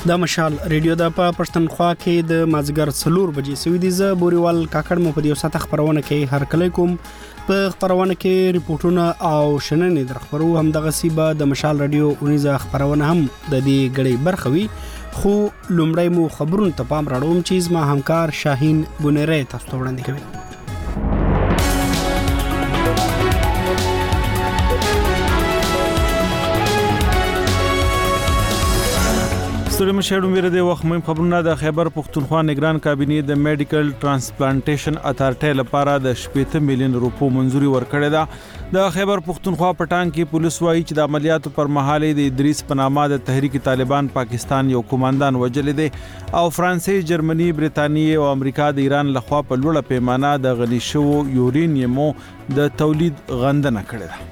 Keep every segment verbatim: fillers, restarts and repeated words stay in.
د مشال ریډیو د په پښتونخوا کې د مازګر څلور بجې سوي دي ز بوريوال کاکړ مو په دې ساته خبرونه کې هر کله کوم په خبرونه کې ریپورتونه او شننې درخبرو هم دغه سیبه د مشال ریډیو اونیزه خبرونه هم د دې غړي برخوي خو لومړی مو خبرونه ته پام راړوم چې ما همکار شاهین بونری تاسو ته وړاندې کوي. ستړي مشهډو مېره د وخت مهم خبرونه د خیبر پښتونخوا نگران کابینې د میډیکل ترانسپلانټیشن اتارټي لپاره د شپږ میلیون روپو منزوري ورکړې ده. د خیبر پښتونخوا پټان کې پولیس وایي چې د عملیاتو پر مهال د ادریس پنامه د تحریک طالبان پاکستان یو کمانډان وژل دي او فرانسې، جرمني، برېټانیا او امریکا د ایران لخوا په لوړه پیمانه د غني شو یورینیمو د تولید غندنه کړې ده.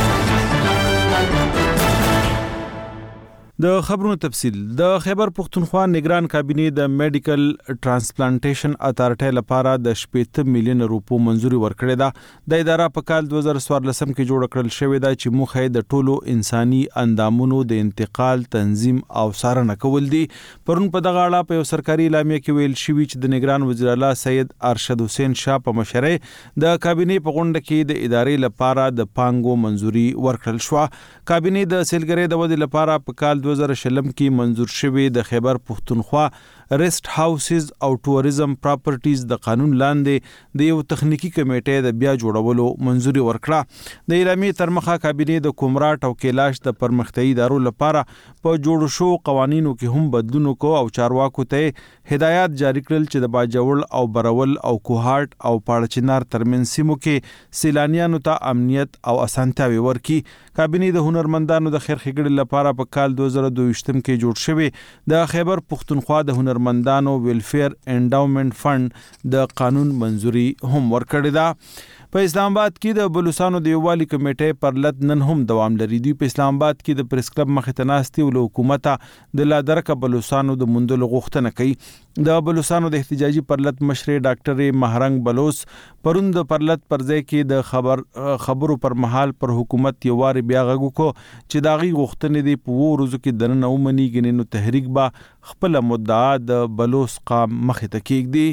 د خبرونو تفصیل. د خیبر پښتونخوا نگران کابینې د میډیکل ترانسپلانټیشن اتارټي لپاره د شپږ میلیون روپو منزوري ورکړې ده. د اداره په کال دوه زره څوارلس کې جوړ کړل شوې ده چې موخه د ټولو انساني اندامونو د انتقال، تنظیم او څارنه کول دي. پرون په دغه اړه په یو سرکاري اعلامیه کې ویل شوی چې د نگران وزیر اعلی سید ارشد حسین شاه په مشرۍ د کابینې په غونډه کې د ادارې لپاره د پانګو منزوري ورکړل شو. کابینې د سیلګرۍ د ودې لپاره په کال دوه زره شلم کې منزور شوی د خیبر پښتونخوا ریسټ هاوسز او ټوریزم پراپرټیز د قانون لاندې د یو تخنیکی کمیټې د بیا جوړولو منزوري ورکړه. د اعلامیې تر مخه کابینې د کومراټ او کیلاش د پرمختیايي ادارو لپاره په جوړ شو قوانینو کې هم بدلون کو او چارواکو ته هدایات جاری کړل چې د باجوړ او برول او کوهارت او پاړچنار ترمن سیمو کې سیلانیانو ته امنیت او اسانتیاوي ورکړي. کابینې د هنرمندانو د خیر ښېګړې لپاره په کال دوه زره دوه ویشت کې جوړ شوی د خیبر پښتونخوا د هنرمندانو ویلفیر انډاومنت فند د قانون منزوري هم ورکړې ده. په اسلام آباد کې د بلوچستانو د یووالي کمیټې پر لټ نن هم دوام لري. دوی په اسلام آباد کې د پریس کلب مخې ته ناستي او حکومت د لادرکه بلوچستانو د موندلو غوښتنه کوي. د بلوچستانو د احتجاجي پر لټ مشر ډاکټر مهرنګ بلوچ پرون د پر لټ پر ځای کې د خبر خبرو پر مهال پر حکومت یو واری بیا غږ کو چې داغي غوښتنې دی په ورځو کې دنه ومني غنینو تحریک با خپل مدعا د بلوچ قام مخې ته کېږدي.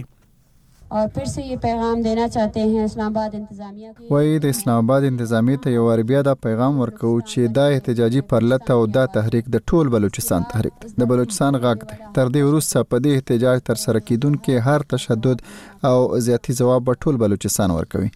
और फिर से ये पैगाम देना चाहते हैं اسلام آباد انتظامیہ کی وای د اسلام آباد انتظامیه ته یو بیا دا پیغام ورکو چې دا احتجاجي پرلط او دا تحریک د ټول بلوچستان تحریک دی. د بلوچستان غږ دی. تر دې وروسته په دې احتجاج تر سره کیدونکو هر تشدد او زیاتی جواب ټول بلوچستان ورکوي.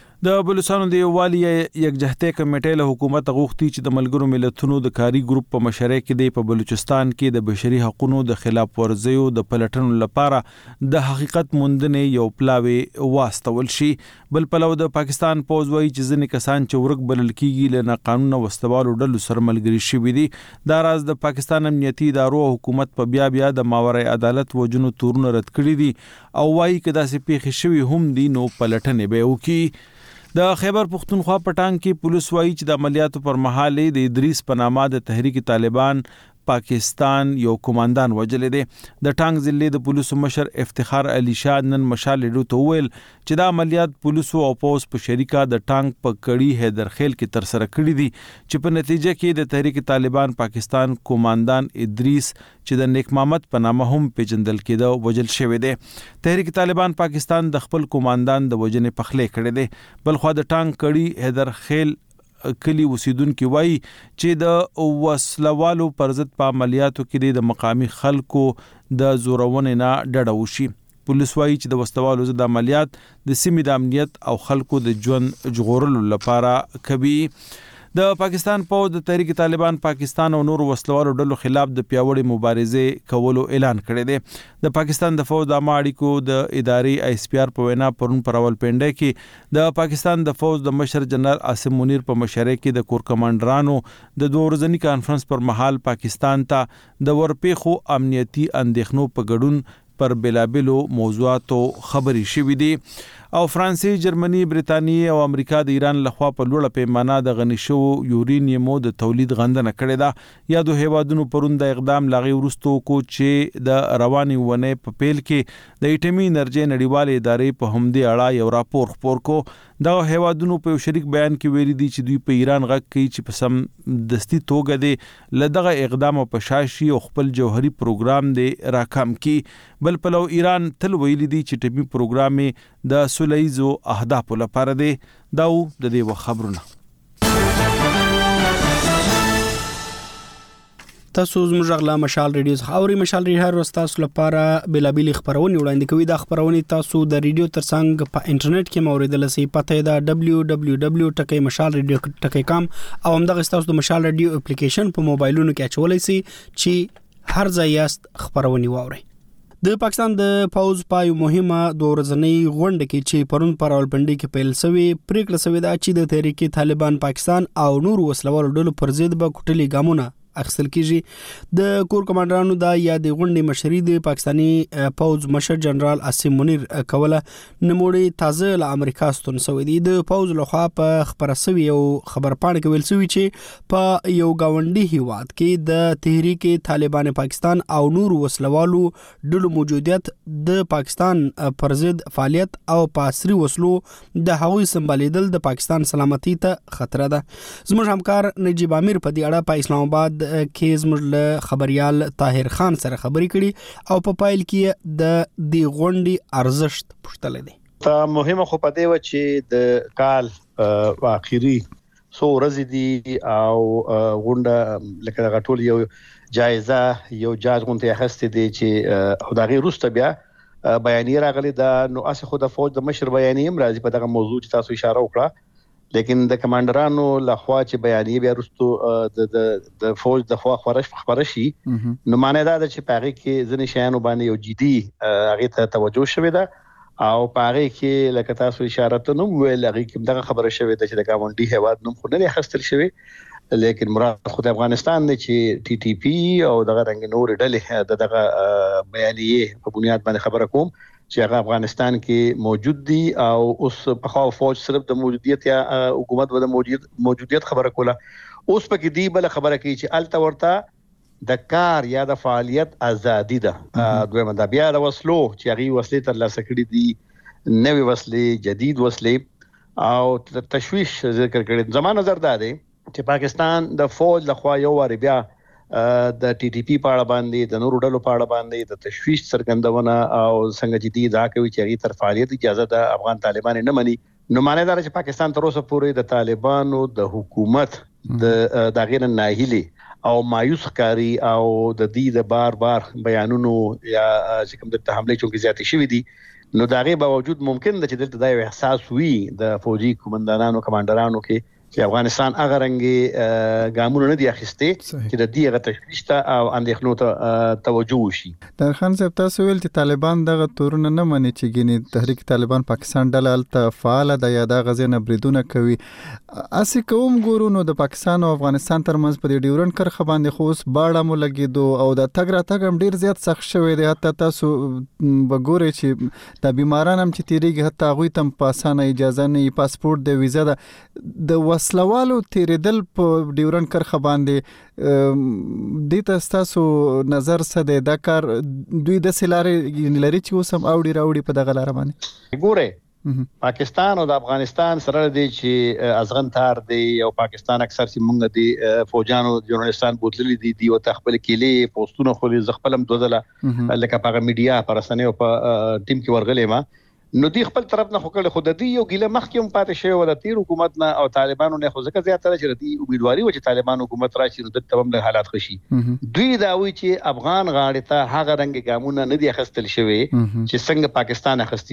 د بلوچستانو د یووالي یکجهتۍ کمیټې له حکومت غوښتي چې د ملګرو ملتونو د کاری ګروپ په مشرۍ کې د په بلوچستان کې د بشري حقوقو د خلاف ورزیو د پلټنو لپاره د حقیقت موندنې یو پلاوی واستول شي. بل پلو د پاکستان پوز وایي چې ځینې کسان چې ورک بلل کیږي له قانون وسوالو ډلو سره ملګري شوي دي. دا راز د پاکستان امنیتي ادارو حکومت په بیا بیا د ماورای عدالت وجنو تورونه رد کړی دي او وایي چې داسې پیښې شوي هم دي نو پلټنې به وکړي. د خیبر پښتونخوا پټان کې پولیس وایي چې د عملیاتو پر مهال د ادریس پنامه د تحریک طالبان پاکستان یو کمانډان وژل دي. د ټانګ ضلع د پولیسو مشر افتخار علي شاه نن مشال ریډیو ته ویل چې د عملیات پولیسو او پوس په شریکه د ټانګ په کړي حیدرخیل کې تر سره کړی دي چې په نتیجه کې د تحریک طالبان پاکستان کمانډان ادریس چې د نیک محمد په نامه هم پیژندل کېده وژل شوی دی. تحریک طالبان پاکستان د خپل کمانډان د وژنې پخلې کړی دی. بلخو د ټانګ کړي حیدرخیل کلی اوسیدونکو وایي چې د وسلوالو پر ضد په عملیاتو کې د مقامی خلکو د زورونې نه ډډه وشي. پولیس وایي چې د وسلوالو ضد عملیات د سیمې د امنیت او خلکو د ژوند ژغورلو لپاره کوي. د پاکستان پوز د تحریک طالبان پاکستان او نور وسلوالو ډلو خلاف د پیاوړي مبارزې کولو اعلان کړی دی. د پاکستان د فوج د عامه اړیکو د ادارې آی اس پی آر په وینا پرون پر راولپنډۍ کې د پاکستان د فوج د مشر جنرال عاصم منیر په مشرۍ کې د کور کمانډرانو د دوه ورځني کانفرنس پر مهال پاکستان ته د ورپېښو امنیتي اندېښنو په ګډون پر بلابلو موضوعاتو خبري شوې دي. او فرانسې، جرمني، برتانیې او امریکا د ایران لخوا په لوړه پیمانه د غني شو یورینیمو د تولید غندنه کړې ده. یادو هیوادونو پرون د اقدام لاغي وروسته کو چې د رواني ونې په پیل کې د ایټمي انرژي نړیوالې ادارې په همدې اړه یو راپور خپور کو. دا هیوادونو په یو شریک بیان کې ویلي دي چې دوی په ایران غږ کوي چې په سم دستي توګه د لدغه اقدام په شاشي او خپل جوهري پروګرام دی راکم کی. بل پلو ایران تل ویلي دي چې ټیمي پروګرام د سولهیزو اهدافو لپاره دی. دا د دې خبرونه. تاسو زموږ غلا مشال ریډیو خاوري مشال ریډیو هر ورځ تاسو لپاره بلابل خبرونه وړاندې کوي. د خبرونه تاسو د ریډیو ترڅنګ په انټرنیټ کې موریدل سي. پته دا دبليو دبليو دبليو ټکی مشال ریډیو ټکی کام او همدغه تاسو د مشال ریډیو اپلیکیشن په موبایلونو کې اچولای سي چې هر ځای یاست خبرونه واوري. د پاکستان د پوز پای مهمه د ورځنی غونډه کې چې پرون پر راولپنډي کې پیل شوی پریکړه شوې ده چې د تحریک طالبان پاکستان او نور وسلوال ډلو پر ضد به کوټلي ګامونه اخیستل کیږي. د کور کمانډرانو د یاد غونډې مشري د پاکستانی پوز مشر جنرال عاصم منیر کوله نموړي تازه له امریکا ستون شوی دی. د پوز لخوا په خبره شوی او خبر پاڼه کې ویل شوی چې په یو گاونډي هیواد کې د تحریک طالبان پاکستان او نور وسلوالو ډلو موجودیت د پاکستان پر ضد فعالیت او پاسري وسلو د هغوی سمبالیدل د پاکستان سلامتی ته خطر ده. زموږ همکار نجیب امیر په دې اړه په اسلام آباد کې زموږ له خبريال طاهر خان سره خبرې کړي او په پایل کې د دې غونډې ارزښت پوښتل دي. ته مهمه خو پدې و چې د کال اخیری سو ورځې دي او غونډه لکه د غټول یو جایزه یو جاج غونډه اخستې دي چې او دغه روسته بیا بیانیه راغلي دا نو اسه خو د فوج د مشر بیانیه هم راځي په دغه موضوع چې تاسو اشاره وکړه. لیکن د کمانډرانو لخوا چې بیانیه بیا وروسته د د د فوج د خوا خبرش خبرشي نو معنی دا چې پاره کې ځنې شیانو باندې یو جدي هغه ته توجه شوی ده او پاره کې لکه تاسو اشاره ته نو ویل هغه کې دغه خبره شوی ده چې د گاونډي هواد نوم خو نه خستل شوی. لیکن مراد خو د افغانستان دی چې ټي ټي پی او دغه رنګ نور ډلې د دغه بیانیه په بنیاد باندې خبره کوم چې هغه افغانستان کې موجود دي او اوس په خوا فوج صرف د موجودیت یا حکومت و د موجودیت موجودیت خبره کوله. اوس په کې دی بل خبره کوي چې الته ورته د کار یا د فعالیت ازادي ده. دویمه دا بیا د وسلو چې هغه وسلې تر لاسه کړې دي نوې وسلې جدید وسلې او تشویش ذکر کړي. زما نظر دا دی چې پاکستان د فوج لخوا یو واری بیا د ټي ټي پی په اړه باندې د نورو ډلو په اړه باندې د تشویش څرګندونه او څنګه جدي دا کوي چې هغه تر فعالیت اجازه د افغان طالبان نه مني. نو معنی دا چې پاکستان تر اوسه پورې د طالبانو د حکومت د دغه ناهیلي او مایوس کاری او د دې د بار بار بیانونو یا چې کوم د حمله چونکې زیاتې شوې دي نو دغه باوجود ممکن ده چې دلته دا یو احساس وي د فوجي کمانډرانو کمانډرانو کې چې افغانستان هغه رنګي ګامونه نه دی اخیستي چې د دې غته تشویش ته او اندېښنو ته توجه وشي. در خان صاحب تاسو ویل چې طالبان دغه تورونه نه مني چې ګینه تحریک طالبان پاکستان ډله الته فعال ده یا د غزنه بریدونه کوي. اسی کوم ګورو نو د پاکستان او افغانستان ترمنځ په ډیورن کرخه باندې خو اوس باړه مو لګیدو او د تګ را تګ هم ډیر زیات سخت شوی دی. حتی تاسو وګورئ چې د بیماران هم چې تیریږي حتی هغوی ته په اسانه اجازه نه پاسپورت د ویزا د وسلوالو تیریدل په ډیورن کرخه باندې د تاسو نظر څه دی؟ دا کار دوی د سلارې لري چې اوس هم اوړي راوړي په دغه لار باندې ګوره پاکستان او د افغانستان سره دی چې ازغن تار دی او پاکستان اکثر چې مونږ دی فوجانو جورنالستان بوتللی دي دی او تخپل کېلې پوسټونه خو ځخپلم دوزله لکه په میډیا پر رسنۍ او په ټیم کې ورغلې ما نو دی خپل طرف نه خوکل خود دی یو ګیله مخکې هم پاتې شوی و د تیر حکومت نه او طالبانو نه خو ځکه زیاتره چې دی امیدواري و چې طالبان حکومت راشي نو د تمام له حالات خشي. دوی دا وی چې افغان غاړې ته هغه رنګ ګامونه نه دی اخستل شوی چې څنګه پاکستان اخستي.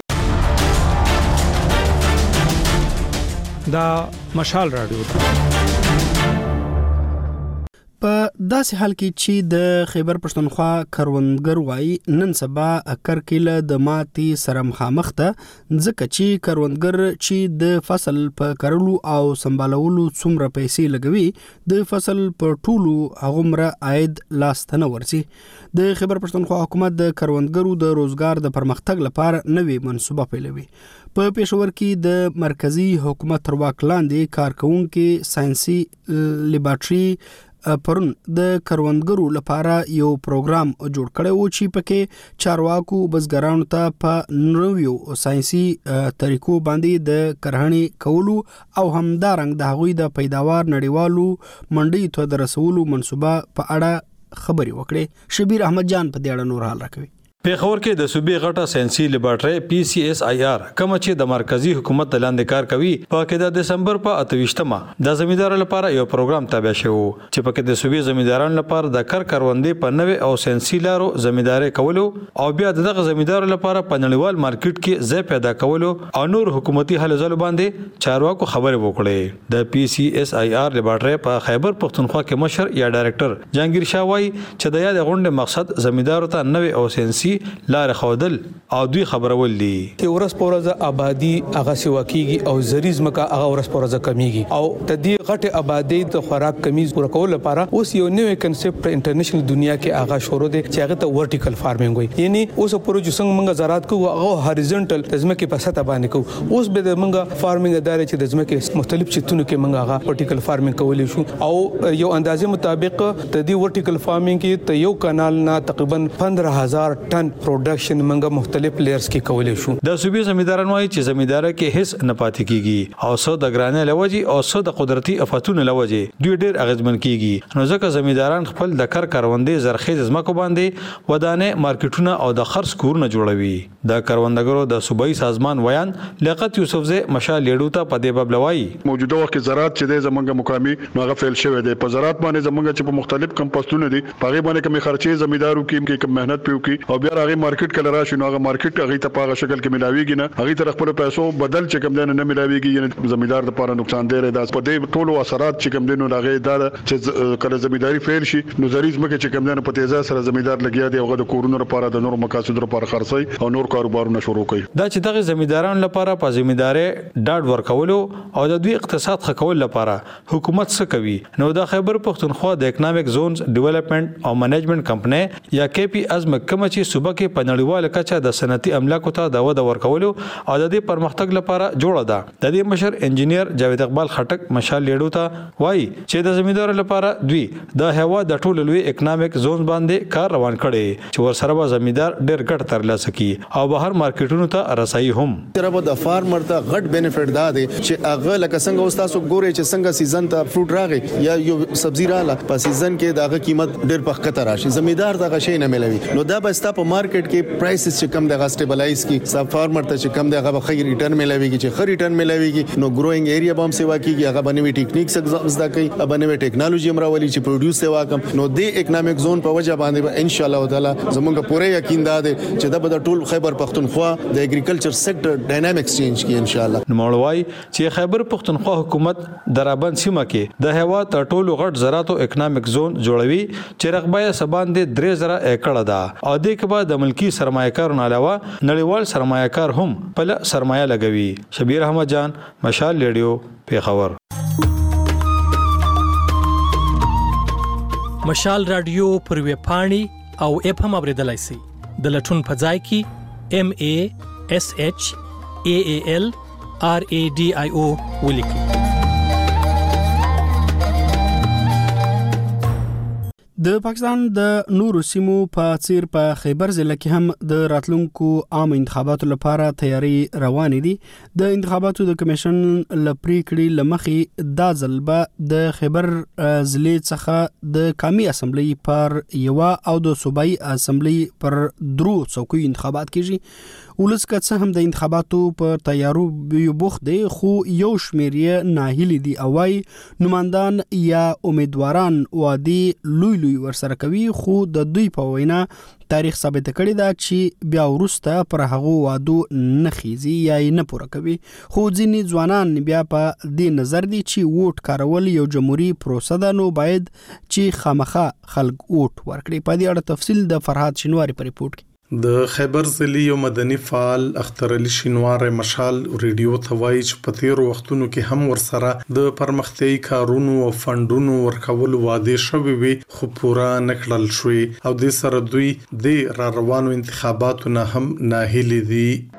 دا مشال رادیو په داسې حال کې چې د خیبر پښتونخوا کروندګر وایي نن سبا کرکیله د ماتي سره مخامخ ده ځکه چې کروندګر چې د فصل په کرلو او سمبالولو څومره پیسې لګوي د فصل په ټولو هغومره عاید لاس ته نه ورځي. د خیبر پښتونخوا حکومت د کروندګرو د روزګار د پرمختګ لپاره نوې منصوبه پیلوي. په پېښور کې د مرکزی حکومت تر واک لاندې کارکونکو ساينسي لیبارټري پرون د کروندګرو لپاره یو پروګرام جوړ کړی و چې پکې چارواکو بزګرانو ته په نویو ساينسي طریقو باندې د کرهڼې کولو او همدارنګ د هغوی د پیداوار نړیوالو منډي ته د رسولو منصوبه په اړه خبري وکړي. شبیر احمد جان په دې اړه نور حال راکوي. پیښور کې د صوبې غټه ساينسي لیبارټري پی سی ایس آی آر کوم چې د مرکزی حکومت لاندې کار کوي په کې د دسمبر په اتویشتمه د زمیندارانو لپاره یو پروګرام تابع شو چې په کې د صوبې زمیندارانو لپاره د کار کروندې په نوې او ساينسي لارو زمینداري کولو او بیا دغه زمیندارانو لپاره په نړیوال مارکیټ کې ځای پیدا کولو او نور حکومتي هلو ځلو باندې چارواکو خبرې وکړې. د پی سی ایس آی آر لیبارټري په خیبر پختونخوا کې مشر یا ډایریکټر جهانگیر شاه وایي چې د یاد غونډې مقصد زمیندارو ته نوې او ساينسي لار خودل او دوی خبرول دي چې ورس پورزه آبادی هغه سیوا کیږي او زریز مکه هغه ورس پورزه کمیږي او د دې غټه آبادی د خوراک کمی پوره کول لپاره اوس یو نوې کنسپټ په انټرنیشنل دنیا کې هغه شروع دي چې هغه ته ورټیکل فارمینګ وایي. یعنی اوس پورو چې څنګه موږ زراعت کوو هغه هاریزونټل د ځمکې په سطح باندې کوو اوس به د موږ فارمینګ ادارې چې د ځمکې مختلف چتونو کې موږ هغه ورټیکل فارمینګ کولای شو او یو اندازې مطابق د دې ورټیکل فارمینګ کې ته یو کانال نه تقریبا پندرہ هزار ټن پروډکشن منګه مختلف لیئرز کې کولای شو. د صوبې زمیندارانو وايي چې زمیندار کې هیڅ نه پاتې کیږي او څو د ګرانه لوجي او څو د قدرتي آفاتونو لوجي دوی ډېر اغیزمن کیږي. نو ځکه زمینداران خپل د کار کاروندې زرخیز ځمکو باندې ودانه مارکیټونه او د خرڅ کورونه جوړوي. د کاروندګرو د صوبایي سازمان ویان لیاقت یوسفزی مشال لیډو ته په دې باب لوي موجوده وخت زراعت چې د زمونږ مقامي نوغه فعال شوی دی په زراعت باندې زمونږ چې په مختلف کمپوسټونه دي په غي باندې کوم خرچې زمیندارو کې کوم مهنت پیو کی او بیا هغه مارکیټ کله راشي نو هغه مارکیټ هغه ته په شکل کې ملاويږي نه هغه تر خپل پیسو بدل چې کوم نه ملاويږي یعنی زمیندار د لپاره نقصان دی دا په دې ټولو اثرات چې کوم دینو هغه دا چې کله زمینداری فعال شي نو زریز مکه چې کوم نه په تیزه سره زمیندار لګیا دی هغه د کورونو لپاره د نور مقاصد لپاره خرڅي او نور کاروبارونه شروع کوي. دا چې دغه زمیندارانو لپاره په زمینداري ډاډ ورکولو او د دوی اقتصاد خکول لپاره حکومت څه کوي نو د خیبر پختونخوا د اکونومیک زونز ډیولپمنٹ او منیجمنت کمپنی یا کې پی ازم کوم چې صوبه کې په نړیواله کچه د صنعتي املاکو ته د وده ورکولو او د دې پرمختګ لپاره جوړه ده. د دې مشر انجینیر جاوید اقبال خټک مشال لیډو ته وایي چې د زمیندارو لپاره دوی د هوا د ټولو لوی اکونومیک زون باندې کار روان کړي چې ورسره به زمیندار ډېر ګټ ترلاسه کړي او بهر مارکیټونو ته رسایي هم. تر به د فارمر ته غټ بینیفټ دا دی چې هغه لکه څنګه اوس تاسو ګورئ چې څنګه سیزن ته فروټ راغی یا یو سبزی رااله په سیزن کې دغه قیمت ډېر په خطر راشي زمیندار دغه شی نه ملوي نو دا به ستا په مارکیټ کې پرایسز چې کم دغه سټیبلایز کی سب فارمر ته چې کم دغه خیر ریټرن ملويږي چې خیر ریټرن ملويږي نو ګروینګ ایریا به هم سیوا کیږي هغه باندې ټیکنیکس زده کوي باندې ټیکنالوژي امراولي چې پروډوس سیوا کم نو د اکونومیک زون په وجه باندې ان شاء الله تعالی زمونږ پوره یقین ده چې دا به ټول خیبر پختونخوا د اګریکلچر سېکټر ډاینامیکس چینج کی ان شاء الله. نوموړی چې خیبر پختونخوا حکومت درابند سیمه کې د هوا تر ټولو غټ زراعت او اکونومیک زون جوړوي چې رقبه سبان د درې زره ایکړه ده او د کې بعد د ملکی سرمایه‌کارونو علاوه نړیوال سرمایه‌کار هم په سرمایه لګوي. شبیر احمد جان مشال لیډیو پیښور. مشال رادیو پر وی پاڼي او اپ هم اوریدلای شئ د لټون په ځای کې ام ا اس اچ ا ا ال ار ا ډي آی او ولیکئ. د پاکستان د نورو سیمو په څیر په خیبر ضلع کې هم د راتلونکو عام انتخاباتو لپاره تیاری روانې دي. د انتخاباتو د کمیشن لپاره کړي لمخې دا ځل به د خیبر ضلع څخه د قومي اسمبلی پر یو او د صوبایي اسمبلی پر درو څوکۍ انتخابات کیږي. ولس که هم د انتخاباتو په تیارو بوخت دی خو یو شمیر یې ناهیلي دي او وايي نمائندان یا امیدواران وادي لوی لوی ورسره کوي خو د دوی په وینا تاریخ ثابت کړی دا چې بیا ورسته پر هغه وادو نه خيزي یا نه پوره کوي. خو ځینې ځوانان بیا په دې نظر دي چې ووټ کارول یو جمهوریت پروسه ده نو باید چې خامخا خلک ووټ ورکړي. په دې اړه تفصیل د فرهاد شینواری په ریپورت کې. د خیبر ضلع یو مدني فعال اختر علي شینواری مشال ریډیو ته وایي چې په تیرو وختونو کې هم ورسره د پرمختیايي کارونو او فندونو ورکول وعده شوی وي خو پوره نه کړل شوی او د سره دوی د را روانو انتخاباتو نه هم ناهیلي دي.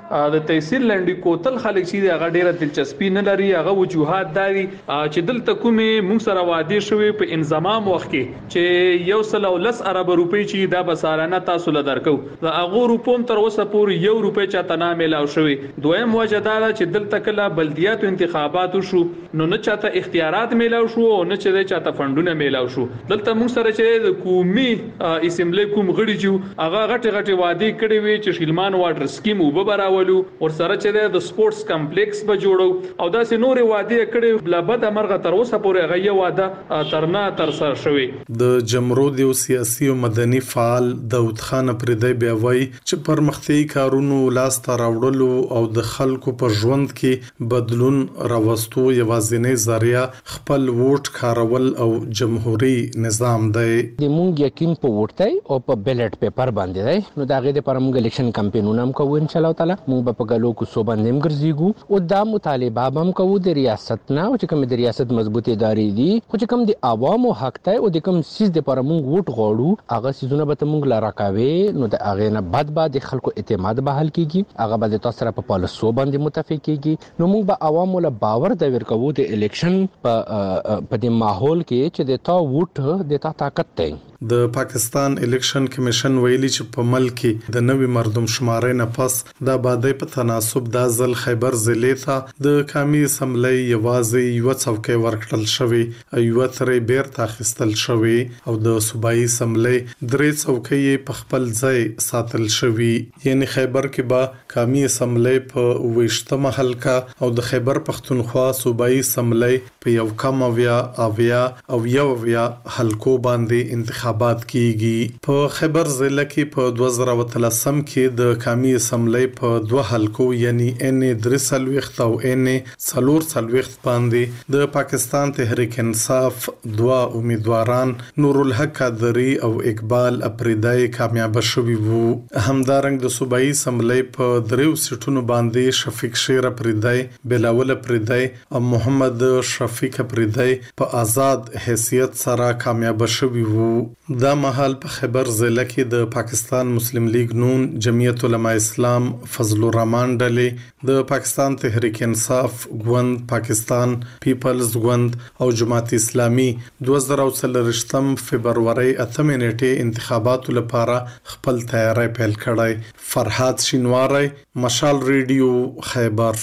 د تحصیل لاندې کوتل خلک چې هغه ډیره دلچسپي نه لري. هغه وجوهات داري چې دلته کومې موږ سره وعده شوی په انضمام وخت کې چې یو سل او لس ارب روپۍ چې دا بسارانه تاسو له درکو د هغه روپوم تر اوسه پورې یو روپۍ چاته نه ملاو شوی. دویم وجه دا چې دلته کله بلدیاتو انتخابات شو نو نه چاته اختیارات ملاو شو او نه چې چاته فندونه ملاو شو. دلته موږ سره چې د قومي اسمبلی کوم غړي چې هغه غټي غټي وعده کړې وي چې شیلمان واټر سکیم وبراولو ور سره چې د سپورتس کمپلیکس به جوړو او داسې نورې وعده کړې بل بد امرغه تر اوسه پورې هغه یو وعده ترنا تر سره شوی. د جمهوریت او سیاسي او مدني فعال داود خان پردی بیا وایي چې پرمختي کارونو لاس ته راوړلو او د خلکو په ژوند کې بدلون راوستو یوازینی ذریعہ خپل ووټ کارول او جمهوریت نظام دی. د مونږ یقین په ووټ او په بیلټ پیپر باندې دی نو دا غي د پرمږ الیکشن کمپاینونه هم کوو ان شاء الله تعالی. مونږ په ګلو کو سو باندې ګرځيګو او دا مطالبه هم کوو د ریاست نه او چې کوم د ریاست مضبوطی ادارې دي خو چې کوم د عوامو حق ته او د کوم سیس د پر مونږ ووټ غوړو هغه سيزونه به مونږ لاره کوي نو د هغه نه بعد بعد خلکو اعتماد بحال کیږي هغه به تاسو سره په پالیسو باندې متفق کیږي نو مونږ به عوامو له باور د ورکوو د الیکشن په په د ماحول کې چې د تا ووټ د تا طاقت دی. د پاکستان الیکشن کمیشن ویلي چې په ملک کې د نوې مردم شمارې نه پس د آبادی په تناسب د ځل خیبر ضلع ته د قومي اسمبلی یوازې یو څوکۍ ورکړل شوی او یو ترې بیرته اخیستل شوی او د صوبایي اسمبلی درې څوکۍ په خپل ځای ساتل شوی. یعنی خیبر کې به قومي اسمبلی په ویشتمه حلقه او د خیبر پختونخوا صوبایي اسمبلی په یو کم اویا اویا او یو اویا حلقو باندې انتخاب انتخابات کیږي. په خیبر ضلع کې په دوه زره وتلسم کې د قومي اسمبلی په دوه حلقو یعنی ان درې سلويخت او ان څلور سلويخت باندې د پاکستان تحریک انصاف دوه امیدواران نور الحق قادری او اقبال اپریدای کامیاب شوي وو. همدارنګ د صوبایي اسمبلی په دریو سیټونو باندې شفیق شیر اپریدای، بلاول اپریدای او محمد شفیق اپریدای په آزاد حیثیت سره کامیاب شوي وو. دا مهال په خیبر ضلع کې د پاکستان مسلم لیگ نون، جمعیت علماء اسلام، فضل الرحمن ډلې، د پاکستان تحریک انصاف ګوند، پاکستان پیپلز ګوند او جماعت اسلامي دوه زره څلرویشتم فبرवरी اتمه نیټه انتخاباتو لپاره خپل تیاری پیل کړی. فرحات شینواری، مشال ریډیو، خیبر.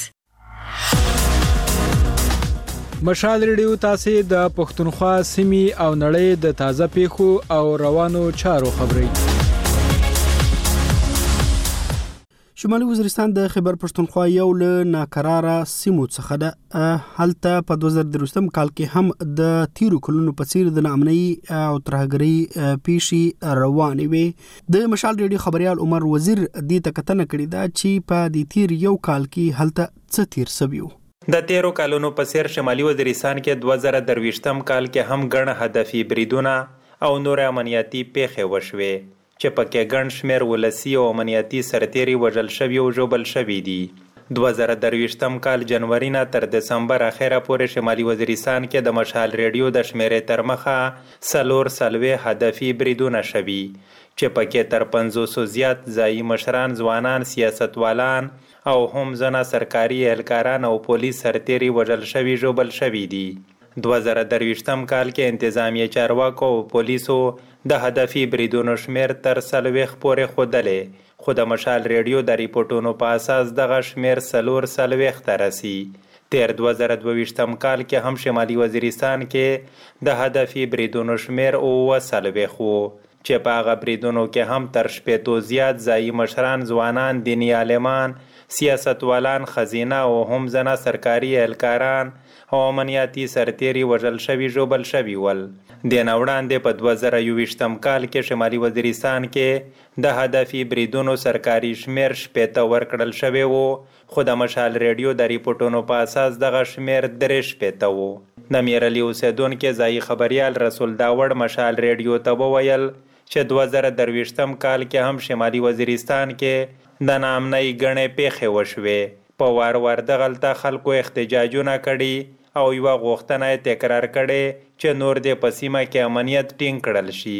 مشال ریډیو تاسو د پښتونخوا سیمې او نړۍ د تازه پیښو او روانو چارو خبري. شمالي وزیرستان د خیبر پښتونخوا یو له ناکراره سیمو څخه ده. هلته په دوه زره درویشتم کال کې هم د تیرو کلونو په څیر د ناامنۍ او ترهګرۍ پیښې روانې وې. د مشال ریډیو خبريال عمر وزیر دې تکتنه کړې ده چې په دې تیر یو کال کې هلته څه تیر سوي وو. د تیرو کالونو په سیر شمالي وزیرستان کې دوه زره درویشتم کال کې هم ګڼ هدفي بریدونه او نور امنیتي پیښې وشوې چې پکې ګڼ شمېر ولسي او امنیتي سرتیري وژل شوي او ژوبل شوي دي. دوه زره درویشتم کال جنوري نه تر دسمبر اخره پورې شمالي وزیرستان کې د مشال ریډیو د شمیرې تر مخه څلور څلوېښت هدفي بریدونه شوي چې پکې تر پنځوسو زیات ځایي مشران، ځوانان، سیاستوالان او هم ځنه سرکاري اهلکاران او پولیس سرتیري وژل شوي ژوبل شوي دي. دوه زره درویشتم کال کې انتظامیه چارواکو او پولیسو د هدفي بریدونو شمیر تر څلوېښت پورې ښودلی، خو د مشال ریډیو د ریپورټونو په اساس دغه شمیر څلور څلوېښت ته رسي. تیر دوه زره دوهویشتم کال کې هم شمالي وزیرستان کې د هدفي بریدونو شمیر اووه څلوېښت و چې په هغه بریدونو کې هم تر شپېتو زیات ځایي مشران، ځوانان، دیني عالمان، سیاستوالان، خزینه او هم ځنه سرکاري اهلکاران او امنیتي سرتیري وژل شوي ژوبل شوي ول. د نه وړاندې په دوه زره یوویشتم کال کې شمالي وزیرستان کې د هدفي بریدونو سرکاري شمیر شپېته ورکړل شوی وو، خو د مشال ریډیو د ریپورټونو په اساس دغه شمیر درې شپېته وو. د میرعلي اوسیدونکي ځایي خبریال رسول داوړ مشال ریډیو ته وویل چې دوه زره درویشتم کال کې هم شمالي وزیرستان کې د ناامنۍ ګڼې پیښې وشوې. په وار وار دغلته خلکو احتجاجونه کړي او یوه غوښتنه یې تکرار کړې چې نور دې په سیمه کې امنیت ټینګ کړل شي.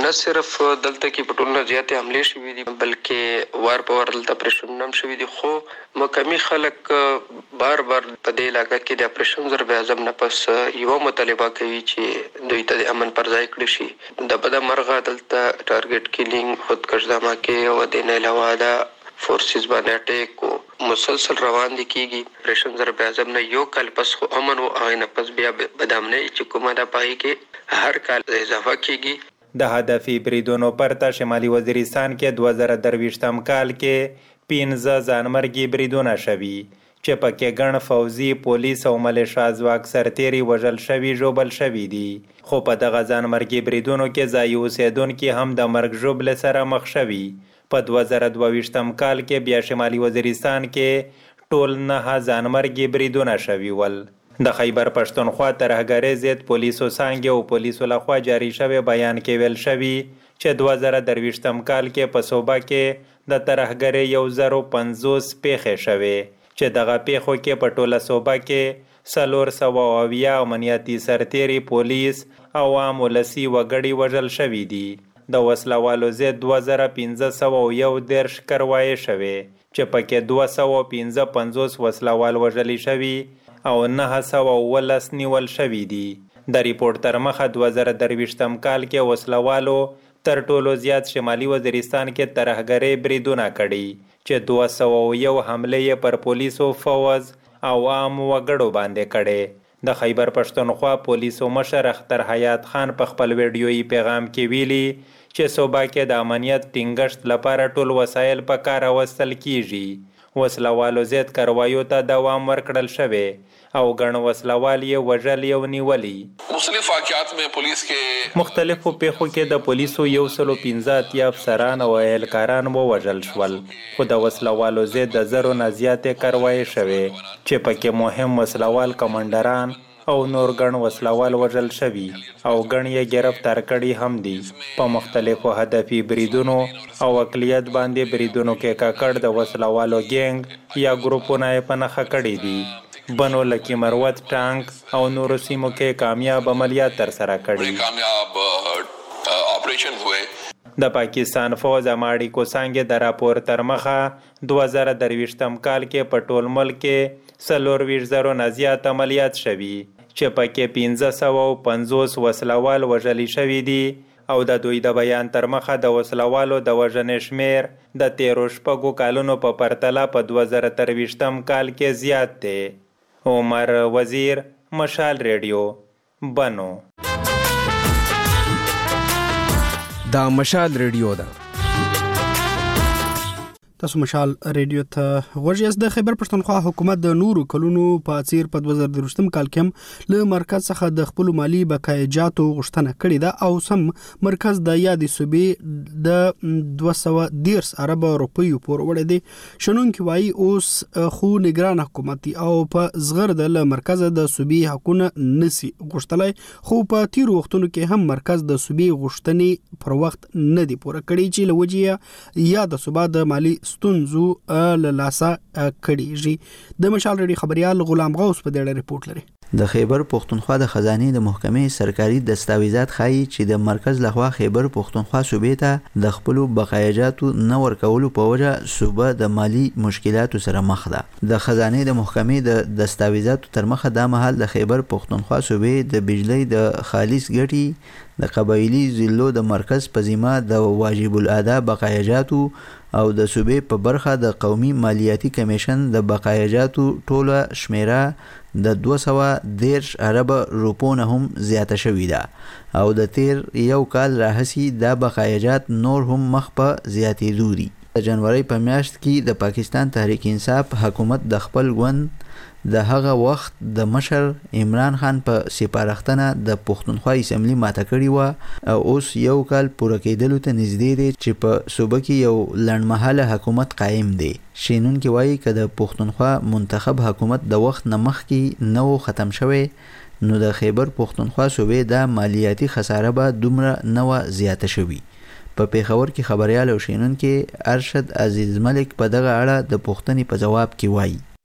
نه صرف دلته کې په ټول نه زیاتې حملې شوي دي بلکې وار په وار دلته اپریشنونه هم شوي دي، خو مقامي خلک بار بار په دې علاقه کې د اپریشن ضرب اعظم نه پس یوه مطالبه کوي چې دوی ته د امن پر ځای کړی شي. د بده مرغه دلته ټارګټ کیلینګ، خودکش دھماکې او د نه علاوه د فورسز باندې اٹیک مسلسل روان دي کیږي. اپریشن ضرب اعظم نه یو کال پس خو امن او هغه نه پس بیا بدامنۍ چې کومه ده پای کې هر کال اضافه کیږي. د هدفي بریدونو پرته شمالي وزیرستان کې دوه زره درویشتم کال کې پنځه ځانمرګي بریدونه شوي چې پکې ګڼ فوزي، پولیس او ملیشا ځواک سرتیري وژل شوي ژوبل شوي دي. خو په دغه ځانمرګي بریدونو کې ځایي اوسېدونکي هم د مرګ ژوبلې سره مخ شوي. په دوه زره دوه ویشتم کال کې بیا شمالي وزیرستان کې ټول نه ځانمرګي بریدونه شوي ول. د خیبر پښتونخوا ترهګرۍ ضد پولیسو څانګې او پولیسو لخوا جاري شوی بیان کې ویل شوي چې دوه زره درویشتم کال کې په صوبه کې د ترهګرۍ یو زر او پنځوس پیښې شوې چې دغه پیښو کې په ټوله صوبه کې څلور سوه اویا امنیتي سرتیري، پولیس او عام ولسي وګړي وژل شوي دي. د وسلوالو ضد دوه زره پنځه سوه او یو دېرش کروایې شوې چې پکې دوه سوه پنځه پنځوس وسلوال وژلي شوي او نه سوه اوولس نیول شوي دي. د ریپورټ تر مخه دوه زره درویشتم کال کې وسلوالو تر ټولو زیات شمالي وزیرستان کې ترهګرۍ بریدونه کړي چې دوه سوه او یو حملې یې پر پولیسو، فوز او عام وګړو باندې کړي. د خیبر پښتونخوا پولیسو مشر اختر حیات خان په خپل ویډیویي پیغام کې ویلي چې صوبه کې د امنیت ټینګښت لپاره ټول وسایل په کار راوستل کیږي. وسلوالو ضد کاروایو ته دوام ورکړل شوی او ګڼ وسلوال یې وژلي او نیولي. مختلف واقعات میں پولیس کې مختلفو پیښو کې د پولیسو یو سلو پنځه اتیا افسران او اهلکاران ووژل شول، خو د وسلوالو ضد د زرو نه زیاتې کاروایي شوې چې پکې مهم وسلوال کمانډران او نور ګڼ وسلوال وژل شوي او ګڼ یې گرفتار کړي هم دي. په مختلفو هدفي بریدونو او اقلیت باندې بریدونو کې کاکړ د وسلوالو ګینګ یا ګروپونه یې په نښه کړي دي. بنو لکي مروت، ټانک او نورو سیمو کې کامیاب عملیات ترسره کړي. کامیاب آپریشن ہوئے. د پاکستان فوج اماړیکو څانګې د راپور تر مخه دوه زره درویشتم کال کې په ټول ملک کې څلورویشت زرو نه زیات عملیات شوي چې پکې پنځه سوه او پنځوس وسلوال وژلي شوي دي او د دوی د بیان تر مخه د وسلوالو د وژنې شمیر د تیرو شپږو کالونو په پرتله په دوه زره درویشتم کال کې زیات دی. عمر وزیر، مشال ریډیو، بنو. دا مشال ریډیو ده. تاسو مشال ریډیو ته غوږی د خیبر پښتونخوا حکومت د نورو کلونو په څیر په دوه زره درویشتم کال کې له مرکز څخه د خپل مالی بقایجاتو غوښتنه کړې ده او سم مرکز د یادې صوبې د دوه سوه دېرش ارب روپیو پورې وړي دي. شنونکي وایي اوس خو نگران حکومت او په زغر د مرکز د صوبې حقونه نسی غوښتلای، خو په تیرو وختونو کې هم مرکز د صوبې غوښتنې پر وخت نه دی پوره کړی چې لوجه یا د صوبې د مالی ستونزو له لاسه کړي. د مشال ریډیو خبريال غلام غوث په دې ریپورت لري. د خیبر پښتونخوا د خزانې د محکمې سرکاري دستاویزات ښایي چې د مرکز لخوا خیبر پښتونخوا صوبې ته د خپل بقایجاتو نه ورکولو په وجه صوبه د مالی مشکلاتو سره مخ ده. د خزانې د محکمې د دستاویزاتو تر مخه د مهال د خیبر پښتونخوا صوبې د بجلی د خالص ګټي د قبایلی ضلعو د مرکز په ذمه د واجب الادا بقایجاتو او د صوبې په برخه د قومي مالیاتي کمیشن د بقایجاتو ټوله شمیره د دوه سوه دېرش ارب روپو نه هم زیاته شوې ده او د تیر یو کال راهیسې دا بقایجات نور هم مخ په زیاتېدو دي. د جنوري په میاشت کې د پاکستان تحریک انصاف حکومت د خپل ګوند د هغه وخت د مشر عمران خان په سپارښتنه د پښتونخوا اسمبلی ماته کړې وه او اوس یو کال پوره کېدلو ته نږدې دی چې په صوبه کې یو لنډمهاله حکومت قایم دی. شینونکي وایي که د پښتونخوا منتخب حکومت د وخت نه مخکې نه و ختم شوی نو د خیبر پښتونخوا صوبې د مالیاتي خساره به دومره نه وه زیاته شوي. په پیښور کې خبريال او شینونکي ارشد عزیز ملک په دغه اړه د پوښتنې په جواب کې وایي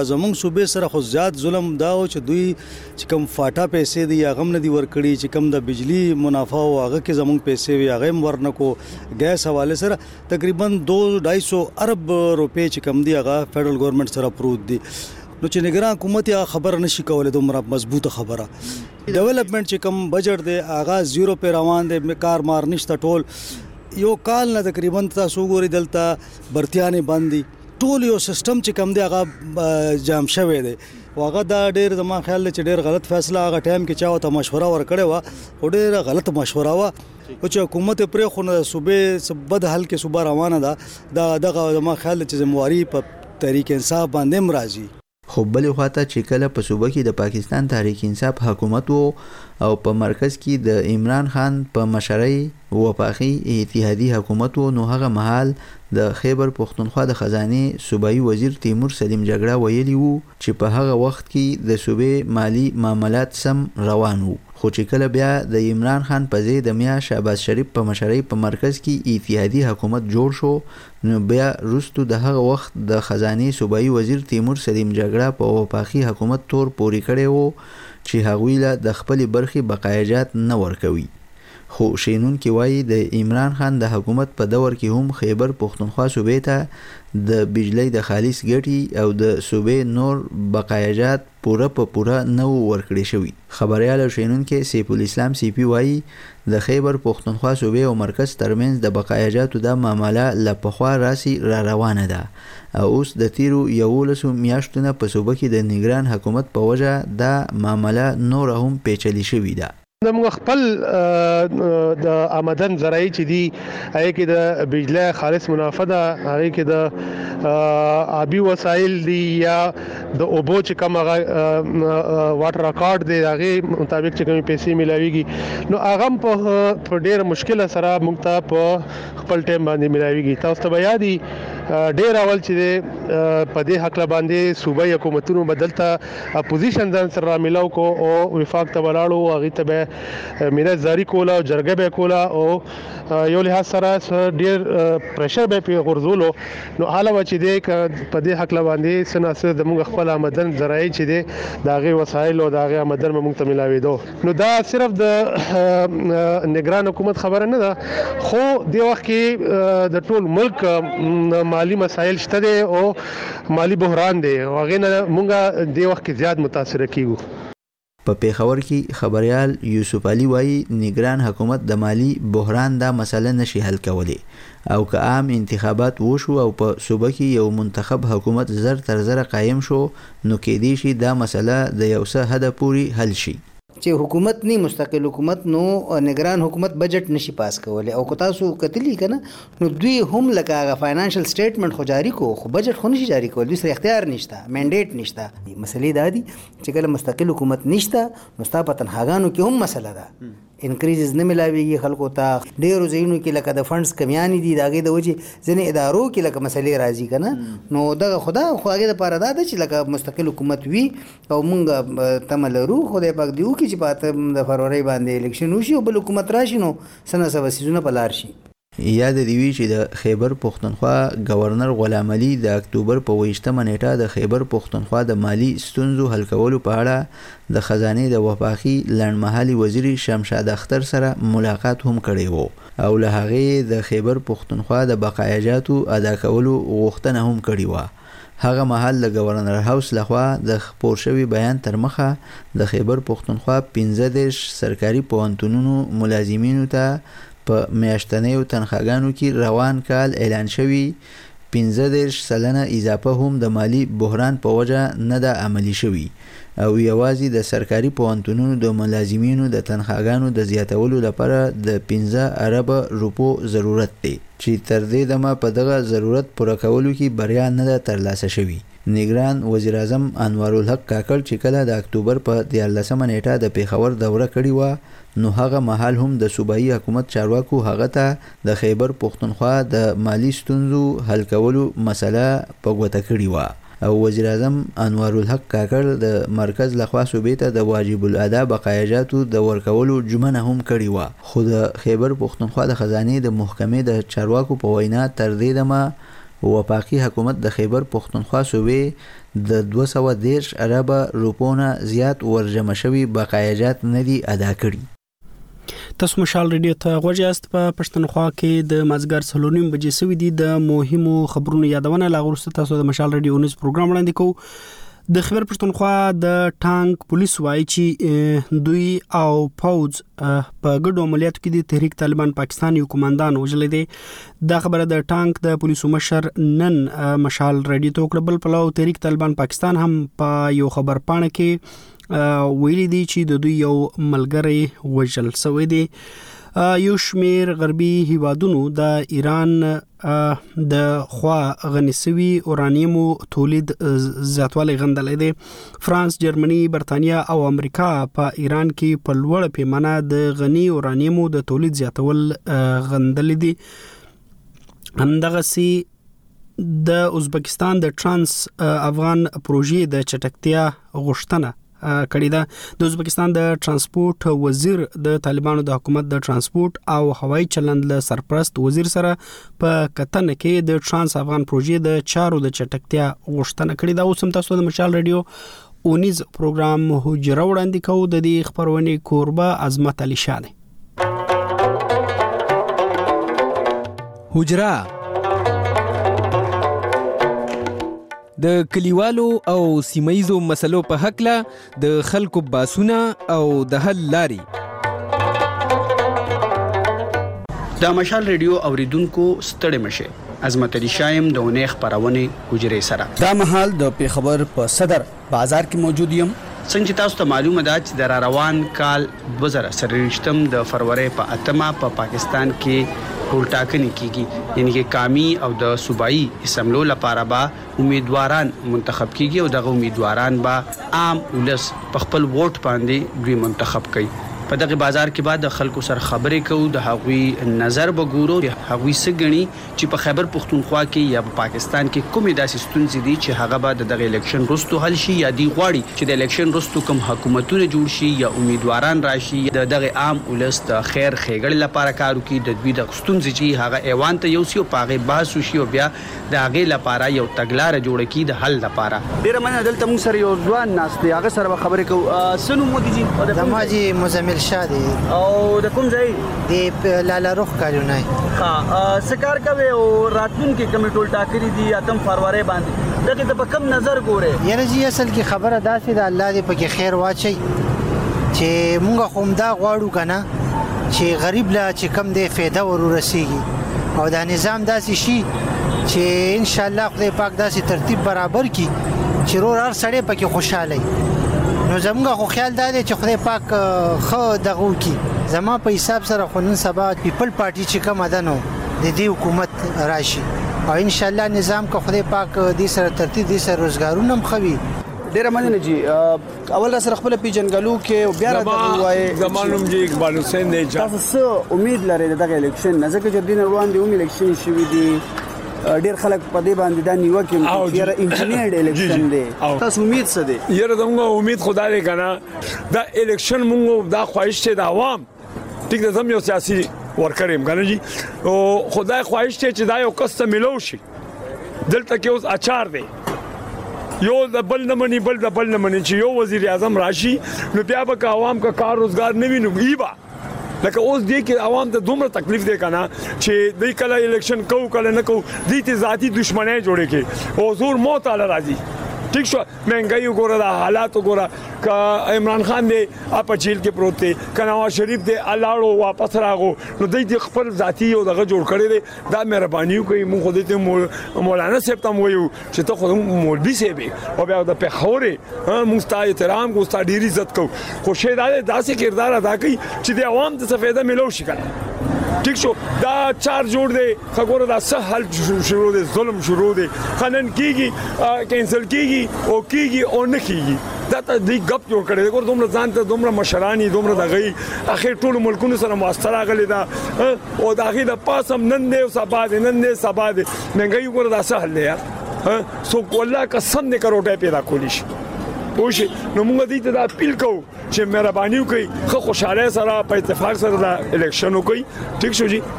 زمونږ صوبې سره خو زیات ظلم دا و چې دوی چې کم فاټا پیسې دی هغه هم نه دي ورکړي، چې کم د بجلی منافع او هغه کې زمونږ پیسې وي هغه هم ورنکو. ګیس حواله سره تقریبا دو ډای سو ارب روپے چې کم دی هغه فدرل ګورنمنت سره پروت دي. نو چې نگران حکومت یا خبر نشي کولای دومره مضبوطه خبره. ډیولپمنٹ چې کم بجټ دی هغه زیرو په روان دی، کار مار نشته. ټول یو کال نه تقریبا تاسو ګوري دلته برتیانه باندې ټول یو سیستم چې کم دی هغه جام شوی دی. واغه دا ډیر زما خیال چې ډیر غلط فیصله هغه ټایم کې چاو ته مشوره ورکړې و او ډیر غلط مشوره و او چې حکومت پرې خو نه صوبې سبد حل کې صوبه روانه ده. دا دغه زما خیال چې ذمہواری په تحریک انصاف باندې مرাজি. خو بلې خواته چې کله په صوبه کې د پاکستان تحریک انصاف حکومت وو او په مرکز کې د عمران خان په مشرۍ وفاقي اتحادي حکومت وو، نو هغه مهال د خیبر پختونخوا د خزانه صوبایي وزیر تیمور سلیم جګړه ویلی وو چې په هغه وخت کې د صوبې مالی معاملات سم روان وو. خو چې کله بیا د عمران خان په ځای د میا شهباز شریف په مشرۍ په مرکز کې اتحادي حکومت جوړ شو، نو بیا وروسته د هغه وخت د خزانه صوبایي وزیر تیمور سلیم جګړه په وفاقي حکومت تور پوري کړی وو چې هغوی له د خپل برخي بقایجات نه ورکوي. خو شینون کې وایي د عمران خان د حکومت په دور کې هم خیبر پختونخوا صوبې ته د بجلی د خالص ګټي او د صوبې نور بقایجات پوره په پوره نه ورکړي شوی. خبريال شینون کې سیف الاسلام سی پی وایي د خیبر پختونخوا صوبې او مرکز ترمنځ د بقایجاتو د معامله لپخوا راسي را روانه ده او اوس د تیرو یولسو میاشتونو په صوبه کې د نگران حکومت په وجه د معامله نور هم پیچلې شوې ده. موږ خپل د آمدن ذرایع چې دي هغه کې د بجلی خالص منافع ده، هغه کې د آبي وسایل دي یا د اوبو چې کوم هغه واټر ریکارډ دی هغه مطابق چې کوم پیسې ملاويږي، نو هغه په ډېر مشکل سره موږ ته په خپل ټیم باندې ملاويږي. تاسو ته بیا دي ډېر اول چې په دې حق باندې صوبایي حکومتونو بدلته اپوزیشن ځان سره ملاو کو او وفاق ته ولاړو، هغه ته مینه زاری کوله او جرګه به کوله او یو له سره ډیر پریشر به په غرزولو. نو حالا و چې د په دې حق باندې سناسه د موږ خپل آمدن ذرایع چې دي داغه وسایل او داغه آمدن موږ ته ملاوي دو. نو دا صرف د نگران حکومت خبره نه ده، خو د وخت کې د ټول ملک مالی مسایل شته دي او مالی بحران دی او هغه نه موږ د وخت کې زیات متاثر کیږو. په پیښور کې خبريال یوسف علي وایي نگران حکومت د مالی بحران دا مسله نشي حل کولی او که عام انتخابات وشو او په صوبه کې یو منتخب حکومت زر تر زر قایم شو، نو کې دی شي دا مسله د یو څه حد پوري حل شي. چې حکومت نه مستقل حکومت نو نگران حکومت بجټ نشي پاس کولای او کو تاسو کتلی کنه نو دوی هم لکه فاینانشل سټیټمنټ خو جاری کو خو بجټ خو نشي جاری کول، دوی سره اختیار نشته، منډیټ نشته. مسلې دا دي چې کله مستقل حکومت نشته نو ستا په تنهاګانو کې هم مسله ده، انکریزز نه ملاويږي خلکو ته. ډیرو ځایونو کې لکه د فندز کمیانی دي داګه د وجه ځنې ادارو کې لکه مسلې راځي کنه، نو دغه خدا خو هغه لپاره دا چې لکه مستقل حکومت وي او مونږ تملرو خدای پاک دیو کې چې پاته د فروری باندې الیکشن وشي او بل حکومت راشي نو سنه سوسیزونه پلار شي. یاد دی وی چې د خیبر پختونخوا گورنر غلام علي د اکتوبر په ویشتمه نیټه د خیبر پختونخوا د مالی ستونزو حل کولو په اړه د خزانه د وفاقي لړمحلي وزیر شمشاد اختر سره ملاقات هم کړی وو او له هغه د خیبر پختونخوا د بقایجاتو ادا کولو غوښتنه هم کړې و. هغه مهال د گورنر هاوس لخوا د خپور شوی بیان تر مخه د خیبر پختونخوا پنځه دیرش سرکاري پوهنتونونو ملازمینو ته په میاشتنیو تنخواګانو کې روان کال اعلان شوی پنځه دیرش سلنه اضافه هم د مالی بحران په وجه نه ده عملی شوی او یوازې د سرکاري پوهنتونونو د ملازمینو د تنخواګانو د زیاتولو لپاره د پنځه ارب روپو ضرورت دی چې تر دې دمه په دغه ضرورت پوره کولو کې بریا نه ده ترلاسه شوی. نگران وزیر اعظم انوار الحق کاکړ چې کله د اکتوبر په دیارلسمه نیټه د پیښور دوره کړې و، نو هغه مهال هم د صوبایي حکومت چارواکو هغه ته د خیبر پختونخوا د مالی ستونزو حل کولو مسله په ګوته کړې و او وزیر اعظم انوار الحق کاکړ د مرکز لخوا صوبې ته د واجب الادا بقایجاتو د ورکولو ژمنه هم کړې و. خو د خیبر پختونخوا د خزانه د محکمې د چارواکو په وینا تر دې دمه وفاقي حکومت د خیبر پختونخوا صوبې د دوه سوه دېرش اربه روپو نه زیات ورجمع شوي بقایاجات نه دي ادا کړي. تاسو مشال ریډیو ته غوږ یاست. په پښتونخوا کې د مازګر څلور نیم بجې سوي دي. د مهمو خبرونو یادونه لا وروسته تاسو د مشال ریډیو نیوز پروګرام وړاندې کوو. د خیبر پښتونخوا د ټانک پولیس وایي چې دوی او پوز په ګډو عملیاتو کې د تحریک طالبان پاکستان یو کمانډان وژل دي. دا خبره د ټانک د پولیسو مشر نن مشال ریډیو ته وکړه. بل پلو تحریک طالبان پاکستان هم په یو خبر پاڼه کې ویلي دي چې د دوی یو ملګری وژل شوی دی. یو شمیر غربي هیوادونو د ایران د خوا غني شوی اورانیوم تولید زیاتوالی غندلې دي. فرانس، جرمني، برتانیا او امریکا په ایران کې په لوړ پیمانه د غني اورانیوم د تولید زیاتول غندلې دي. همدغه سي د ازبکستان د ترانس افغان پروژې د چټکتیا غوښتنه کړی ده. د ازبکستان د ترانسپورت وزیر د طالبانو د حکومت د ترانسپورت او هوایي چلند له سرپرست وزیر سره په کتنه کې د ترانس افغان پروژې د چارو د چټکتیا غوښتنه کړې ده. اوس هم تاسو د مشال ریډیو اونیز پروګرام حجره وړاندې کوو. د دې خبرونې کوربه عظمت علي شاه دی. حجره د کلیوالو او سیمایزو مسلو په حق له د خلکو باسونه او د حل لاري. د مشال ریډیو اوریدونکو ستړي مشه. عظمت علي شایم د اونې خبرونه حجره سره. دا مهال د پیښور په صدر بازار کې موجود یم. څنګه تاسو ته معلومه ده چې د روان کال دوه زره سرلويشتم د فروری په اتمه په پا پاکستان کې ټولټاکنې کیږي، یعنی کې قومي او د صوبایي اسمبلو لپاره به امیدواران منتخب کیږي او دغه امیدواران به عام ولس په خپل ووټ باندې دوی منتخب کوي. په دغه بازار کې بعد د خلکو سره خبرې کوو، د هغوی نظر به ګورو، هغوی څه ګڼي چې په خیبر پښتونخوا کې یا په پاکستان کې کومې داسې ستونزې دي چې هغه به د دغه الیکشن وروسته حل شي، یا دی غواړي چې د الیکشن وروسته کوم حکومتونه جوړ شي یا امیدواران راشي د دغه عام ولس د خیر ښېګړې لپاره کار وکړي، د دوی د ستونزې چې هغه ایوان ته یوسي او په هغې بحث وشي او بیا د هغې لپاره یو تګلاره جوړه کړي د حل لپاره. ډېره مننه. دلته موږ سره یو ځوان ناست دی، هغه سره به خبرې کوو. څه نوم مو دي؟ زما جي مزمل شاه دی. او د کوم ځای؟ د لاله روخ کالونای. ها څه کار کوي او راتلونکي کمې ټولټاکنې دي اتم فروری باندې، دغه ته په کوم نظر ګورې؟ یاره جی اصل کې خبره داسې ده، الله دې پکې خیر واچي چې مونږ خو همدا غواړو که نه چې غریب له چې کم دی فایده ور ورسېږي او دا نظام داسې شي چې انشاءالله خدای پاک داسې ترتیب برابر کړي چې رور هر سړی پکې خوشحاله وي. نو زموږ خو خیال دا دی چې خدای پاک ښه دغه وکړي. زما په حساب سره خو نن سبا پیپل پارټي چې کومه ده نو د دې حکومت راشي او انشاءالله نظام که خدای پاک دې سره ترتیب دې سره روزګارونه هم ښه وي. ډېره مننه جی. اول را سره خپله پیژنګلو کې بیا راته ووایئ. زما نوم جی اقبال حسین دی. تاسو څه امید لرئ د دغه الیکشن نه؟ ځکه چې دې نه وړاندې هم الیکشن شوي دي، ډېر خلک په دې باندې دا نیوکې کوي چې یاره انجینیرډ الیکشن دی. تاسو امید څه دی؟ یاره زموږ امید خو دا دی که نه، دا الیکشن مونږ دا خواهش دی د عوام، ټیک ده، زه هم یو سیاسي ورکر یم که نه جي، خو دا خواهش دی چې دا یو کس ته میلو شي. دلته کې اوس اچار دی، یو د بل نه مني بل د بل نه مني، چې یو وزیر اعظم راشي نو بیا به که عوام که کار روزګار نه وي نو ای به لکه اوس دی کې عوام ته دومره تکلیف دی کنه چې دوی کله الیکشن کوو کله نه کوو، دوی ته ذاتي دشمنۍ جوړې کړي او زور موت تعالی راځي. ٹھیک شو، مهنګای وګوره، د حالات وګوره، ک عمران خان دی اپ جیل کې پروت دی، ک نواز شریف دی الاړو واپس راغو، نو دوی د خپل ذاتي او دغه جوړ کړی دی. دا مهرباني کوي مونږ خو دې ته مولانا صاحب ته وایو چې ته خو مولوي صاحب او بیا د پیښورې مونږ ستاسو احترام کوو، ستاسو ډیر عزت کوو، خو شه دا داسې کردار ادا کوي چې د عوام ته څه فایده ملو شي کنه. ٹھیک شو، دا چار جوړ دی، خګور دا سه حل شروع دی، ظلم شروع دی، خنن کیږي، کینسل کیږي او کیږي او نه کیږي. دا ته دی غپ جوړ کړي ګور دومره ځان ته دومره مشرانی دومره دغی اخر ټول ملکونو سره موثر غلي دا او داخې د پاسم نن نه سبا دې نن نه سبا دې منګي ګور دا سه حل دی یار. سو والله قسم دې کروټه پیدا کولی شي پوه. نو موږ دې ته دا اپیل کوو چې مهرباني وکړئ، خو خوشاله سره په اتفاق سره دا الیکشن وکړئ. ٹھیک شو جی.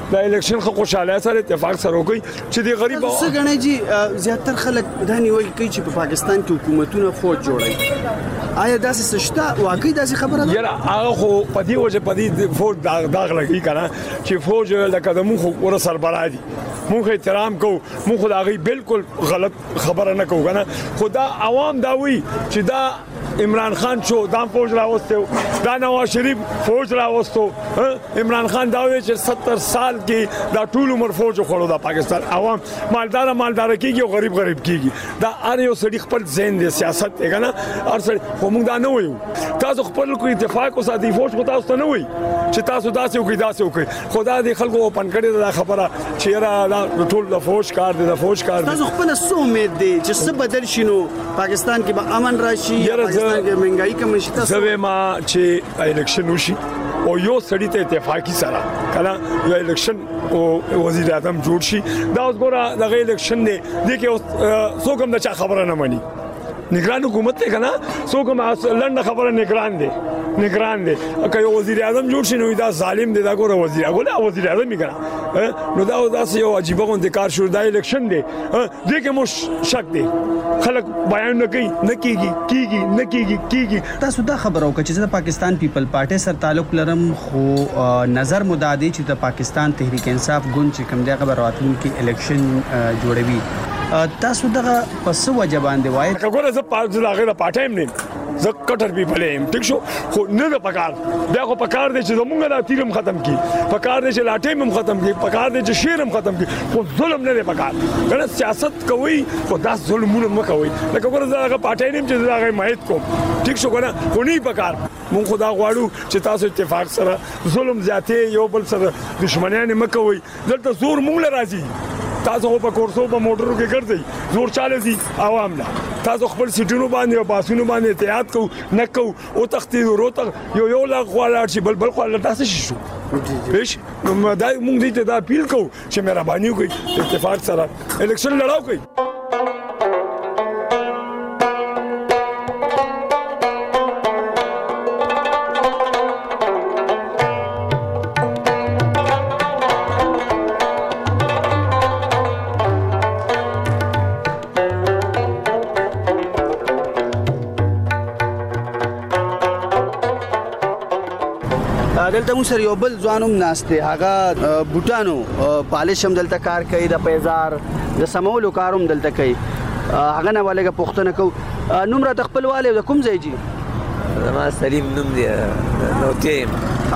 د الیکشن خو خوشاله سره اتفاق سره کوي چې د غریب څه غنی جی زیاتره خلک دا نیول کوي چې په پاکستان کې حکومتونه فوج جوړي آیا داسې سشته واقعي داسې خبره ده یاره هغه خو په دې وجه په دې فوج داغ داغ لګي کنه چې فوج لکه د مخ ور سربراه دي موږ احترام کوو موږ دا غي بالکل غلط خبره نه کوو کنه خدا عوام دا وی چې دا عمران خان شو دا فوج راوستو دا نواز شریف فوج راوستو عمران خان دا وی چې ستر سال کې دا ټول عمر فوج خورو دا پاکستان عوام مالدار مالدار کیږي او غریب غریب کیږي دا ار یو سړي خپل ذهن د سیاست دی کنه ار سړي خو موږ دا نه وایو تاسو خپل کوئی اتفاق او ساتي فوج کو تاسو نه وایي چې تاسو داسې وکړئ داسې وکړئ خدا دې خلکو اوپن کړي دا خبره چې را ټول د فوج کار دی د فوج کار دی تاسو خپل څه امید دی چې څه بدل شینو پاکستان کې به امن راشي پاکستان کې مهنګای کم شي تاسو زه ما چې الیکشن وشي او یو سړی ته اتفاقی سره کله یو الیکشن او وزیر اعظم جوړ شي دا اوس ګوره دغه الیکشن دی د کې څوک هم د چا خبره نه مانی نگران حکومت ته کنه څوک هم لنډه خبره نگران دی نگران دی که یو وزیر اعظم جوړ شي نو دا ظالم دی دا ګوره وزیر اګوله وزیر اعظم یې کنه نو دا داسې یو عجیبه غونډه کار شو دا الیکشن دی دې کې مو شک دی خلک بیان نه کوي نه کیږي کیږي نه کیږي کیږي تاسو دا خبرو که چې د پاکستان پیپل پارټي سره تعلق لرم خو نظر مدادي چې د پاکستان تحریک انصاف ګوند چې کوم دی خبر راتلونکي الیکشن جوړوي تاسو دغه پس وجه باندې وایي ګوره زه پارټي لاغه پارټایم نه زه کټر پیپل ایم ټیک شو خو نه د پکار بیا خو پکار دی چې زمونږ د تیرم ختم کی پکار دی چې لاټیم هم ختم کی پکار دی چې شیرم ختم کی خو ظلم نه دی پکار کنه سیاست کوي خو دا ظلمونه مه کوي لکه ګوره زه هغه پارټایم نیم چې زه هغه مایت کوم ټیک شو کنه خو نه پکار مونږ خدا غواړو چې تاسو اتفاق سره ظلم زیاتې یو بل سره دښمنیان مه کوي دلته زور مونږ راځي تاسو په کورسو په موټرو کې ګرځي زور چاله سي عوام نه تاسو خپل سټونو باندې او باسونو باندې احتیاط کو نه کو او تختی وروته یو یو لا خوالاړ شي بل بل خوالاړ تاسو شي پېښ نو دا موږ دې ته دا اپیل کوو چې مهرباني وکړئ اتفاق سره الیکشن لړاو کوي دلته مو سره یو بل ځوانوم ناشته هغه بوټانو پالش هم دلته کار کوي د پیزار د سمولو کاروم دلته کوي هغه نه ولګه پښتنه کو نوم را خپل والي د کوم ځای جی ما سلیم نوم دی نو تیم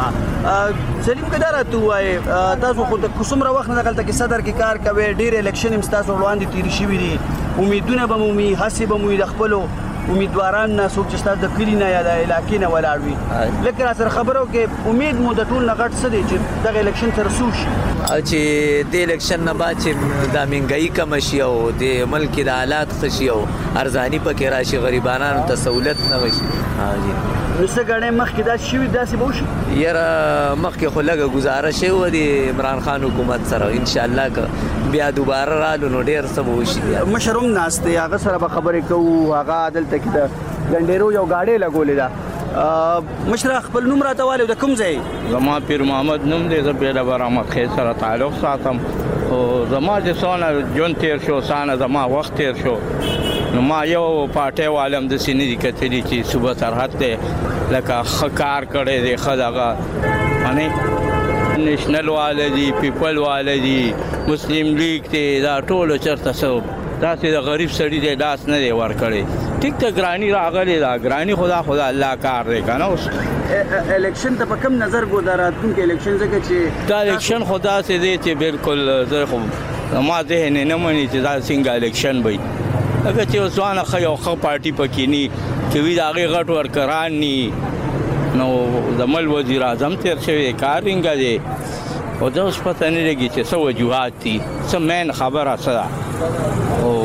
سلیم کدار ته وای تاسو خو د کومره وخت نه دلته کې صدر کې کار کوي ډیر الیکشن هم تاسو وړاندې تیر شي وي امیدونه به مو می حسب مو د خپل امیدواران نه څوک چې ستاسو د کلی نه یا د علاقې نه ولاړ وي لکه را سره خبرو کې امید مو د ټول نه غټ څه دی چې دغه الیکشن تر څو شي چې د الیکشن نه بعد چې د منګای کم شي او د ملک د حالات خشي او ارزانی پکې راشي غریبانو ته سہولت نه وشي نو څه غړې مخکې دا شي داسې به وشي یاره مخکې خو لږه گزارش و د عمران خان حکومت سره ان شاء الله که بیا دوباره رالو نو ډیر څه به وشي مشروم ناشته هغه سره به خبرې کوو هغه دلته کې د ګنډېرو یو گاډي لګولې ده مشر خپل نوم راته والو د کوم ځای زما پیر محمد نوم دی زه پیدا برامت خې سره تعلق ساتم او زما د سونه جون تیر شو سانه زما وخت تیر شو نو ما یو پارټي والم د سینې دي کتلی چې صوبه سرحد ته لکه خکار کړي دی خداغه اني نېشنل والدي پیپل والدي مسلم لیگ ته دا ټول چرته سو دا چې د غریب سړي د لاس نه دی ور کړی ټیک ته ګرانی راغلی دا ګرانی خدا خدا الله کار دی کنه اوس الیکشن ته په کوم نظر ګوداراتون کې الیکشن ځکه چې دا الیکشن خدا سي دی چې بالکل زه خو ما ذهن نه مانی چې دا څنګه الیکشن وي اګه چې وسوانه خو یو خو پارټي پکې ني چې وی دا غټ ورکران ني نو زمل وزیر اعظم تیر شوی کارینګ دی او دا اوس پته نه لګي چې څه وجوهات دي څه مین خبره څه او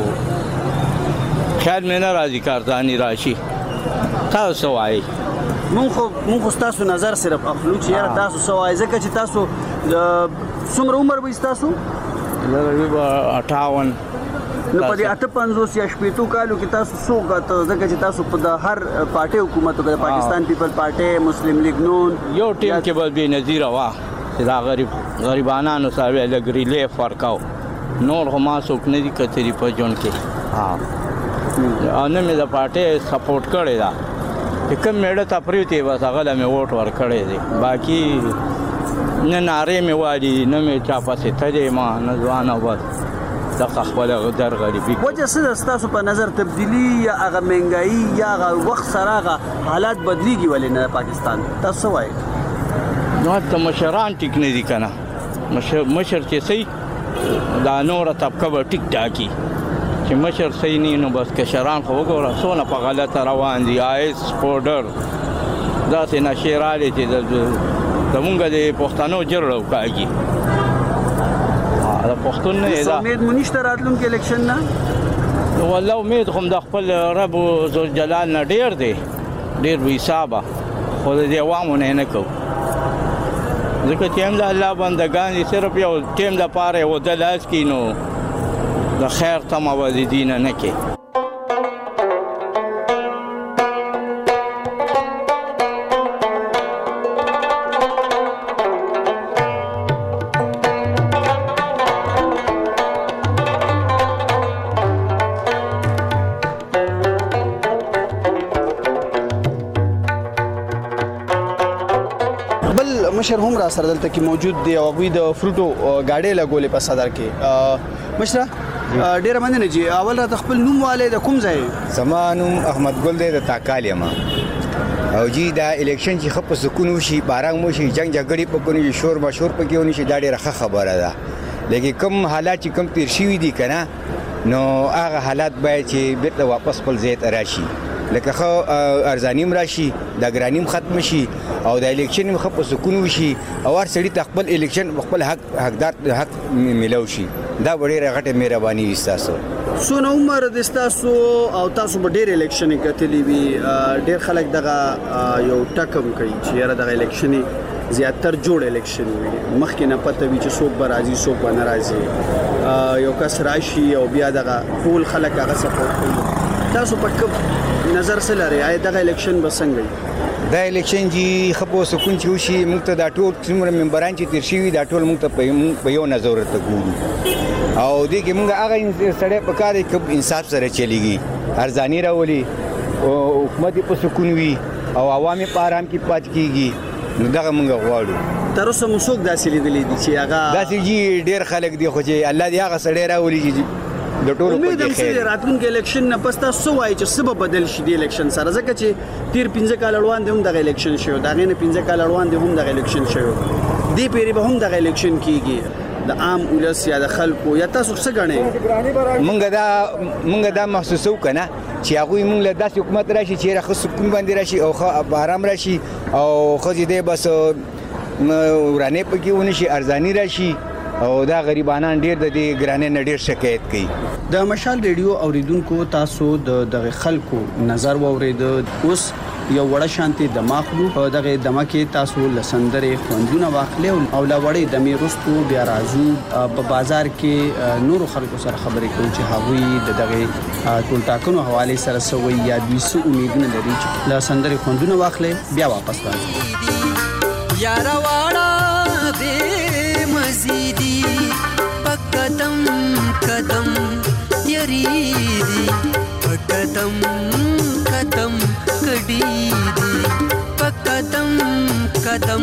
خیال مې نه راځي کارځانی راشي تاسو وایي مونږ خو مونږ تاسو نظر صرف اخلو چې یاره تاسو سوای ځکه چې تاسو څومره عمر به تاسو لږه اټاون نو په دې اته پنځوس یا شپېتو کالو کې تاسو څو غته ځکه چې تاسو په د هر پارټي حکومت کې د پاکستان پیپل پارټي مسلم لیگ نون یو ټیم کې به بې نظیر وا چې دا غریب غریبانو سره لږ ریلیف ورکاو نور خو ما څوک نه دي کتلي په ژوند کې ها او نه مې د پارټۍ سپورټ کړی دا چې کوم میړه ته پرېوتې بس هغه له مې ووټ ورکړی دی باقي نه نارې مې والي نه مې چا پسې تللی ما نه ځوان او بس دغه خپله در غریبي وجه څه ده ستاسو په نظر تبدیلي یا هغه مهنګایي یا هغه وخت سره هغه حالات بدلیږي ولې نه د پاکستان تاسو څه وایئ نو ته مشران ټیک نه دي که نه مشر چې صحیح دا نوره طبقه به ټیک ټاکي چې مشر صحیح نه نو بس کشران خو وګوره څونه په غلطه روان دي آیس پوډر داسې نشې رالې چې زمونږ د پښتنو جرړه وکاږي د پښتون نه دا امید مو نشته راتلونکي الیکشن نه والله امید خو د خپل رب ذوالجلال نه ډېر دی ډېر بې حسابه خو د دې عوامو نه نه کوو ځکه چې هم د الله بندګان دي صرف یو ټیم دپاره یې وده لاس کړي نو د خیر تمه به د دې نه نه کوي مشر هم را سره دلته کې موجود دی او هغوی د فروټو ګاډۍ لګولې په صدر کې مشره ډېره مننه جی اول راته خپل نوم والی د کوم ځای زما نوم احمد ګل دی د تاکال یم او جی دا الیکشن چې ښه په سکون وشي باران وشي جنګ جګړې پکې ونه شي شور مشور پکې ونه شي دا ډېره ښه خبره ده لیکن کوم حالات چې کوم تیر شوي دي که نه نو هغه حالات باید چې بیرته واپس خپل ځای ته راشي لکه ښه ارزانیم راشي د ګرانیم ختم شي او د الیکشن ښه په سکون وشي او هر سړي ته خپل الیکشن خپل حق حقدار حق میلاو شي دا ډېره غټه مهرباني وي ستاسو څونه عمر د ستاسو او تاسو به ډېر الیکشن کتلی وي ډېر خلک دغه یو ټکم کوي چې یاره دغه الیکشن زیاتر جوړ الیکشن وي مخکې نه پته وي چې څوک به راځي څوک به نه راځي یو کس راشي او بیا دغه ټول خلک هغه سپورټ کوي تاسو په کوم نظر څه لرئ آیا دغه الیکشن به څنګه وي دا الیکشن چې ښه په سکون چې وشي موږ ته دا ټول څومره ممبران چې تېر شوي دا ټول موږ ته په یو نظر ورته ګورو او دې کې موږ هغه سړی په کار دی که انصاف سره چلیږي ارزاني راولي او حکومت یې په سکون وي او عوام یې په آرام کې پاتې کېږي نو دغه موږ غواړو تر اوسه مو څوک داسې لیدلی دي چې هغه داسې جي ډېر خلک دي خو چې الله دې هغه سړی راولي چې د ټولو امید هم چې راتلونکي الیکشن نه پس تاسو څه وایئ چې څه به بدل شي د الیکشن سره ځکه چې تیر پنځه کاله وړاندې هم دغه الیکشن شوی د هغې نه پنځه کاله وړاندې هم دغه الیکشن شوی دې پیرې به هم دغه الیکشن کېږي د عام ولس یا د خلکو یا تاسو څه ګڼئ مونږ دا مونږ دا محسوسوو که نه چې هغوی مونږ له داسې حکومت راشي چې ښه سکون باندې راشي او ښه آرام راشي او ښځې دی بس ورانې پکې ونه شي ارزاني راشي او دا غریبانان ډېر د دې ګرانۍ نه ډېر شکایت کوي د مشال ریډیو اوریدونکو تاسو د دغه خلکو نظر واورید اوس یو وړه شانتي دماغلو په دغه دمه کې تاسو لسندرې خوندونه واخلې او لا وړې د میرستو بیا راځو په بازار کې نورو خلکو سره خبرې کوي چې هغوی د دغه ټول ټاکنو حواله سره سوي یا دوی څه امیدونه لري چې لسندرې خوندونه واخلې بیا واپس راځي یارا واړه به مزيدي پکدم قدم یریدي پکدم قدم کډیدي پکدم قدم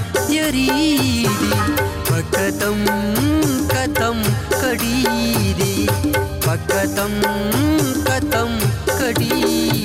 یریدي پکدم قدم کډیدي پکدم قدم کډیدي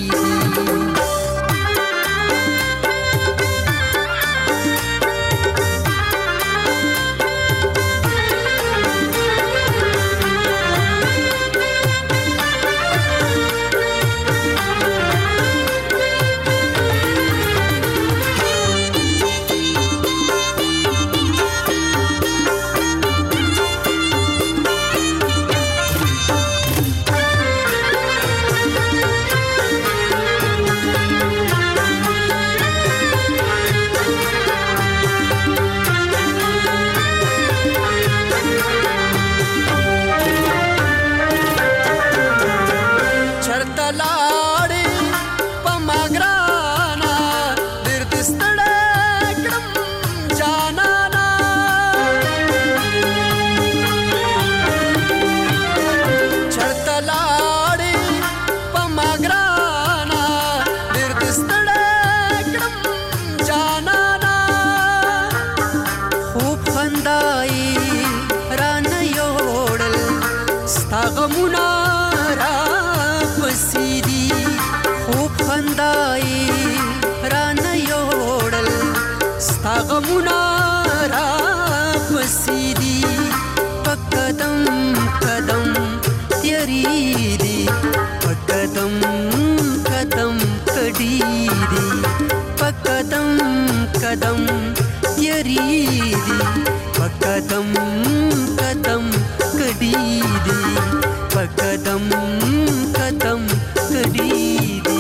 کډی دی په قدم قدم یریږي په قدم قدم کډی دی په قدم قدم کډی دی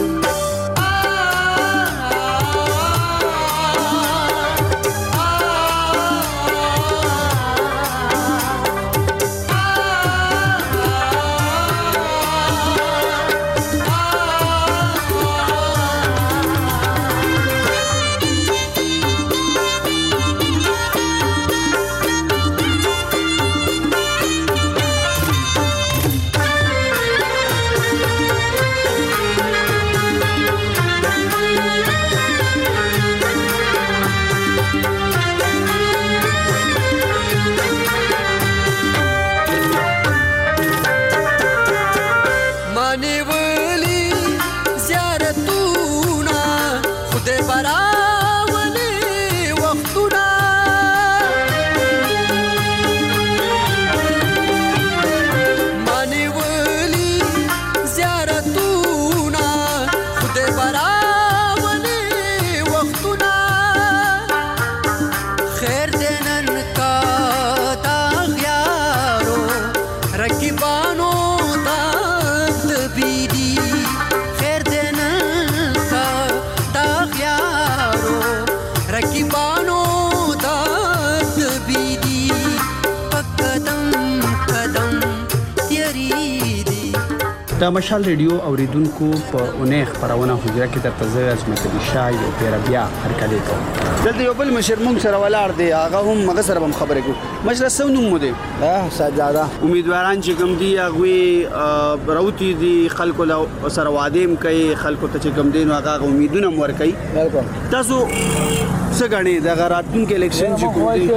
د مشال ریډیو اوریدونکو په اونۍ خبرونه حجره کې د تزه عظمت علي شاه یو پیر بیا هرکلی کوم دلته یو بل مشر مونږ سره ولاړ دی هغه هم مغه سره هم خبرې کوو مشر سو نوم مو دی اه سجاده امیدواران چې کوم دی هغه راوتی دي خلکو له سره وادیم کوي خلکو ته چې کوم دین هغه امیدونه مور کوي بالکل تاسو څه غني د غراتونکو الیکشن چې کوم دی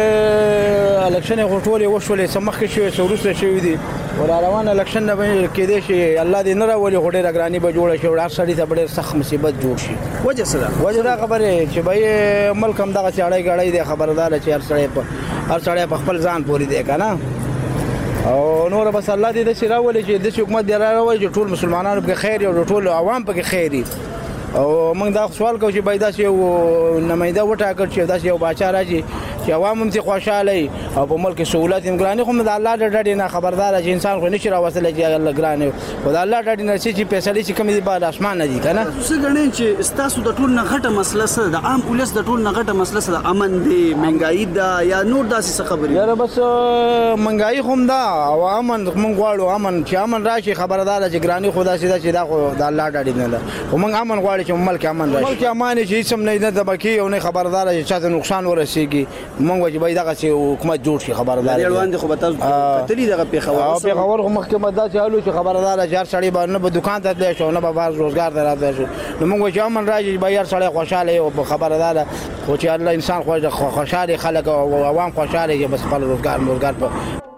الیکشن غوټولې وشولې سمخ شي سورسته شي دي ولا روان الیکشن نه کې دي شي الله دې نه راولي غوډه راګرانی به جوړ شي ور سړی ته ډېر سخت مصیبت جوړ شي وجه څه وجه دا خبره چې به ملک هم دغه چاړی غړی دی خبردار چې هر سړی په هر سړی په خپل ځان پوری دی کنه او نور بس الله دې دې راولي چې د حکومت دی راولي چې ټول مسلمانانو په خیر او ټول عوام په خیر او موږ دا سوال کوو چې باید دا یو نمائنده وټاکل شي دا یو باچا راځي چې عوام هم خوشاله او په ملک سہولت هم ګراني خو د الله د ډډې نه خبردار چې انسان خو نشي راوصله چې الله ګراني او د الله د ډډې نه چې پیسې چې کم دي په اسمان نه دي کنه څه غنئ چې استاسو د ټول نه غټه مسله سره د عام ولس د ټول نه غټه مسله سره امن دی منګای دا یا نور داسې خبرې یاره بس منګای هم دا او امن موږ غواړو امن چې امن راشي خبردار چې ګراني خدا سي دا چې دا خو د الله د ډډې نه ده او موږ امن غواړو چې ملک امن راشي ملک امن چې هیڅ نه د بکی او نه خبردار چې چاته نقصان ورسیږي مونږ چې باید دغه حکومت جوړ شي خبردار دی روان دي خو به تاسو کتلی دغه پیښور او پیښور خو مخکې مده چالو چې خبردار چې هر سړی باندې په دکان ته تللی شو نه به بار روزګار ته راځي شو نو مونږ چې امن راځي به هر سړی خوشاله او خبردار خو چې الله انسان خوشاله خلک او عوام خوشاله چې بس خپل روزګار روزګار په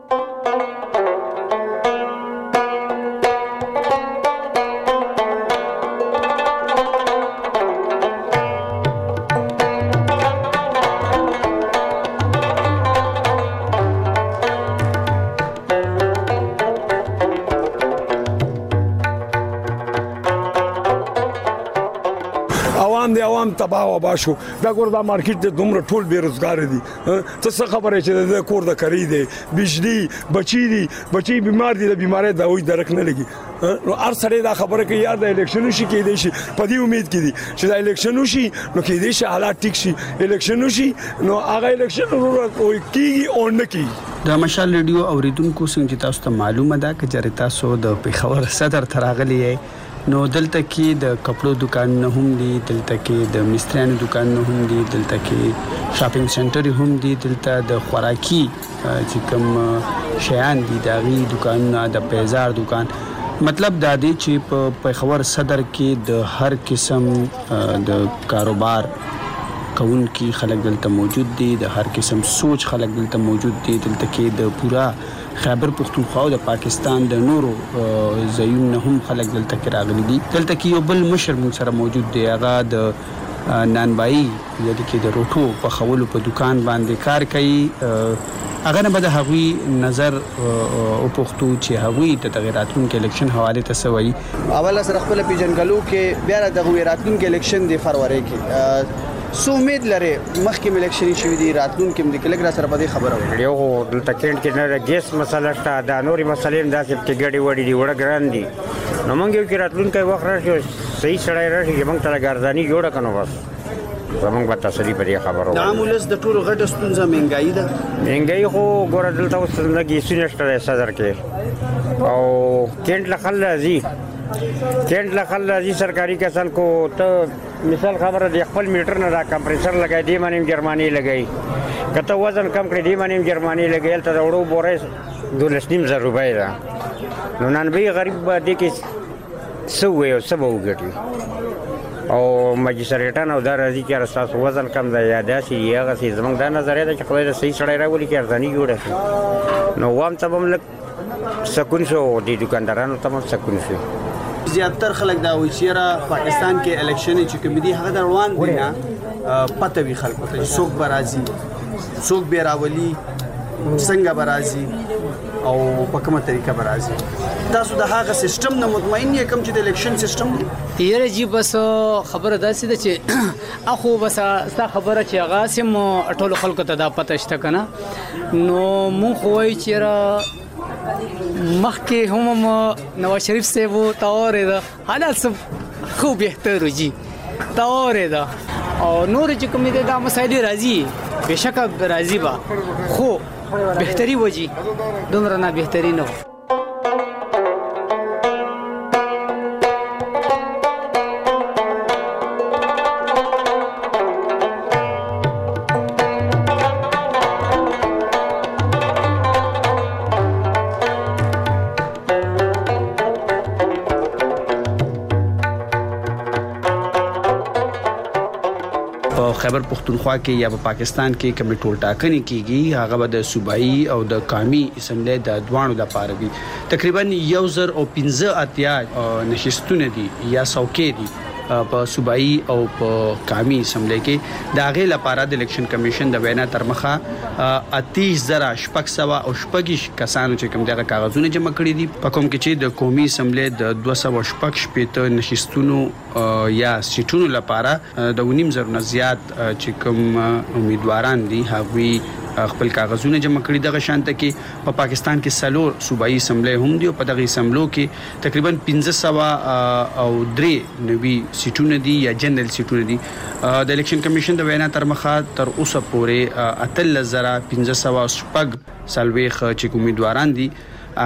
عوام دی عوام تباہ و باشو دا ګور دا مارکیټ د دومره ټول بیروزګار دي ته څه خبره چې د کور د کری دی بجلی بچی دي بچی بیمار دي د بیماری دا وې درک نه لګي نو هر سړی دا خبره کوي یار د الیکشن شي کې دی شي په دې امید کې دي چې دا الیکشن شي نو کې دی شي حالات ټیک شي الیکشن شي نو هغه الیکشن کوي کیږي او نه کیږي د مشال ریډیو اوریدونکو څنګه تاسو ته معلومه ده چې تاسو د پیښور صدر تراغلی نو دلته کې د کپړو دکانونه هم دي دلته کې د مستریانو دکانونه هم دي دلته کې شاپینګ سنټر هم دي دلته د خوراکي چې کوم شیان دي داغي دکانونه د پیزار دکان مطلب دا دی چې په پیښور صدر کې د هر قسم د کاروبار کون کی خلک دلته موجود دي د هر قسم سوچ خلک دلته موجود دي دلته کې د پورا خیبر پختونخوا او د پاکستان د نورو ځایونو هم خلک دلته کې راغلي دي دلته کې یو بل مشر مون سره موجود دی هغه د نانبای یعنی کې د روټو په خولو په دکان باندې کار کوي هغه نه به د هغوی نظر او پښتو چې هغوی د تغیراتونو کې الیکشن حواله ته سوي اول سره خپل پیجنګلو کې بیا د تغیراتونو کې الیکشن د فروری کې سو امید لري مخکې الیکشن شوی دی راتلونکو کې د کلګرا سره په دې خبره وي یو د تکینټ کې نه ګیس مسله شته دا نوري مسلې هم داسې کې ګډي وړي دي وړ ګران دي نو موږ یو کې راتلونکو وخت راشي صحیح سړی راشي چې موږ ته ګرځاني جوړه کنو بس زمونږ په تسلی په دې خبرو د عامولس د ټولو غټه ستونزه مهنګایي ده مهنګایي خو ګوره دلته اوس لږ سونه شته صدر کې او کینټ لخل راځي کینټ لخل راځي سرکاري کسان کو ته مثال خبره د خپل میټر نه را کمپریسر لګای دی باندې جرمانی لګای کته وزن کم کړی دی باندې جرمانی لګایل ته وړو بورې دولس نیم زر روپۍ ده نو نن به غریب باندې کې سو یو سبا وګټي او ماجستریټان او د راځي چې اساس وزن کم دی یا داسې یغه سي زمونږ د نظریه ده چې خدای د صحیح سړی راولي چې ارزاني جوړه شي نو وام ته هم لږ سکون شو د دکاندارانو ته هم سکون شو زیاتر خلک دا وایي چې را پاکستان کې الیکشن چې کوم دي هغه روان دي نه پته وی خلکو ته څوک برازي څوک به راولي څنګه برازي او په کومه طریقه برازي تاسو د هغه سیستم نه مطمئن یې کوم چې د الیکشن سیستم دی یره جی بس خبره داسې ده چې اخو بس ستا خبره چې هغه سم ټولو خلکو ته دا پته شته کنه نو مونږ خو وایو چې را مخکې هم نواز شریف صاحب تاورې ده حالات سب خو بهتر جی تاورې ده او نور چې کوم دي دا مسایل راځي بهشکه راځي با خو بهتري وږي دومره نه بهتري نه خیبر پختونخوا کې یا په پاکستان کې کوم ټول ټاکنې کیږي هغه به د صوبایي او د قومي اسمبلی د دوانو لپاره وي تقریبا یو زر او پنځه اتیا نشستونه دي یا څوکۍ دي په صوبایي او په قومي اسمبلی کې د هغه لپاره د الیکشن کمیشن د وینا تر مخه اتیس زره شپږ سوه او شپږ کسانو چې کوم دغه کاغذونه جمع کړي دي په کوم کې چې د قومي اسمبلی د دوه سوه شپږ شپېته نشستونو یا سیټونو لپاره د ونیم زره نه زیات چې کوم امیدواران دي هغوی خپل کاغذونه جمع کړي دغه شانته کې په پاکستان کې سلور صوبایي اسمبلی هم دي او په دغه اسمبلو کې تقریبا پنځه سوه او درې نوي سیټونه دي یا جنرال سیټونه دي د الیکشن کمیشن د وینا تر مخه تر اوسه پورې اتلس زره پنځه سوه شپږ څلوېښت چې امیدواران دي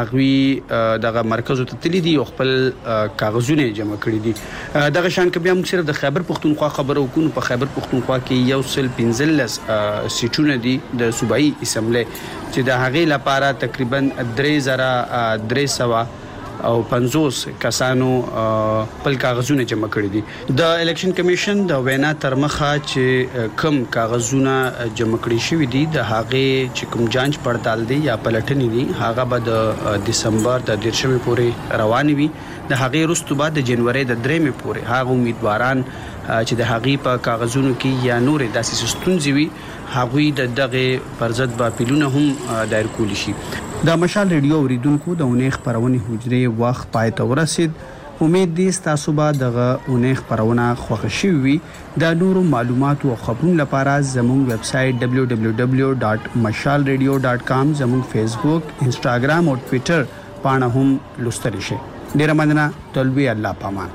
هغوی دغه مرکزو ته تللي دي او خپل کاغذونه جمع کړي دي دغه شان کې بیا موږ صرف د خیبر پختونخوا خبرو کوو په خیبر پختونخوا کې یو سل پنځلس سیټونه دي د صوبایي اسمبلی چې د هغې لپاره تقریبا درې زره درې سوه او پنځوس کسانو خپل کاغذونه جمع کړي دي د الیکشن کمیشن د وینا تر مخه چې کم کاغذونه جمع کړي شوی دي د هغې چې کوم جانچ پړتال دي یا پلټنې دي هغه به د دسمبر د دیرشمې پورې روان وي د هغې وروسته به د جنوري د درېمې پورې هغه امیدواران چې د هغې په کاغذونو کې یا نورې داسې ستونزې وي هغوی د دغه پرضد به اپیلونه هم دایر کولی شي د مشال ریډیو اوریدونکو د اونۍ خپرونې حجرې وخت پای ته ورسید امید دي ستاسو به دغه اونۍ خپرونه خوښه شوې وي د نورو معلوماتو او خبرونو لپاره زموږ ویب سایټ دبلیو دبلیو دبلیو ډاټ مشال ریډیو ډاټ کام زموږ فیسبوک انسټاګرام او ټویټر پاڼه هم لوستلی شئ ډیره مننه تلوي الله پامان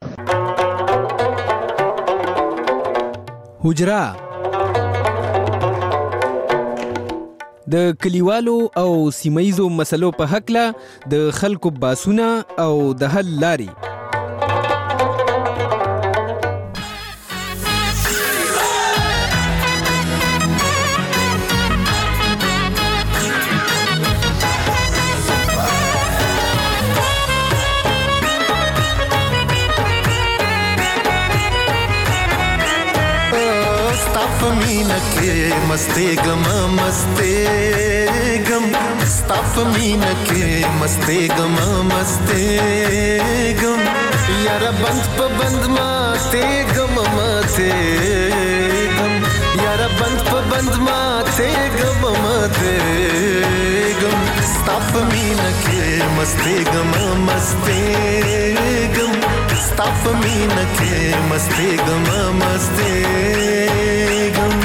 حجره د کلیوالو او سیمایزو مسلو په حقله د خلکو باسونه او د حل لاري मीना के मस्ते गम मस्ते गम स्ताफ मीना के मस्ते गम मस्ते गम यारा बंद प बंद माते गम माते गम यारा बंद प बंद माते मस्ते गम मस्ते गम स्ताप मीना के मस्ते गम मस्ते गम स्ताप मीना के मस्ते गम मस्ते गम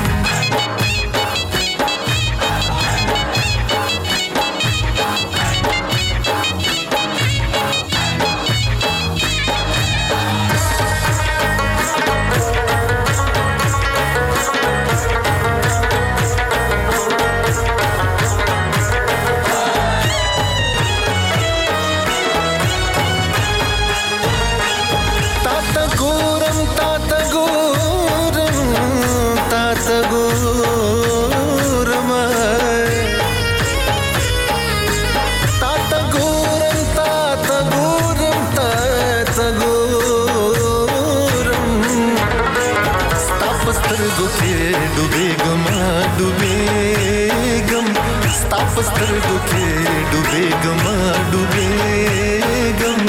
स्तरगो के डूबे गमा डूबे गम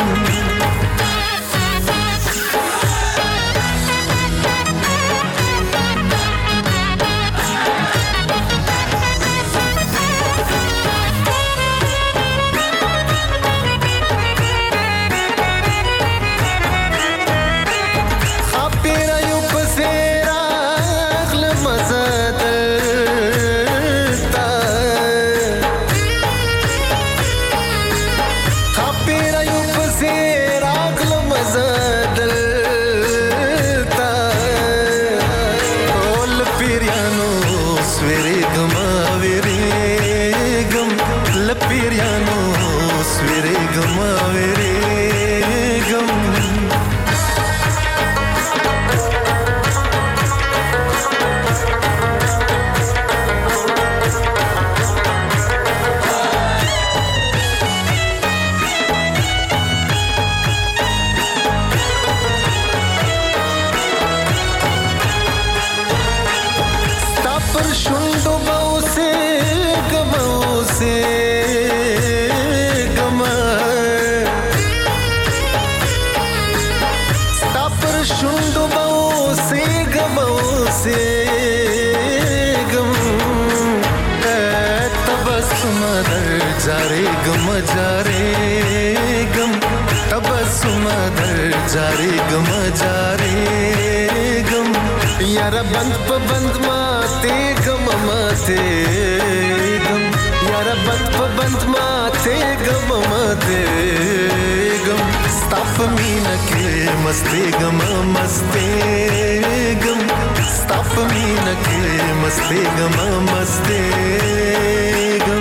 जारे गम जारे गम तबस्सुम दर जारे गम जारे गम यारा बंद प बंद माते गम माते गम यारा बंद प बंद माते गम माते गम स्ताप मीना के मस्ते गम मस्ते गम स्ताप मीना के मस्ते गम मस्ते गम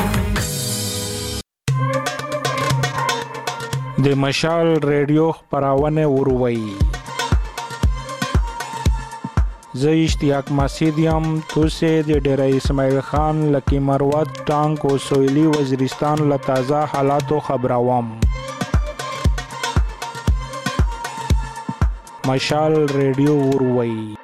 د مشال ریډیو خپرونه وروي زه اشتیاق مسعود یم توسه د ډیره اسماعیل خان لکی مروت ټانک او سویلی وزیرستان له تازه حالاتو خبروم مشال ریډیو وروي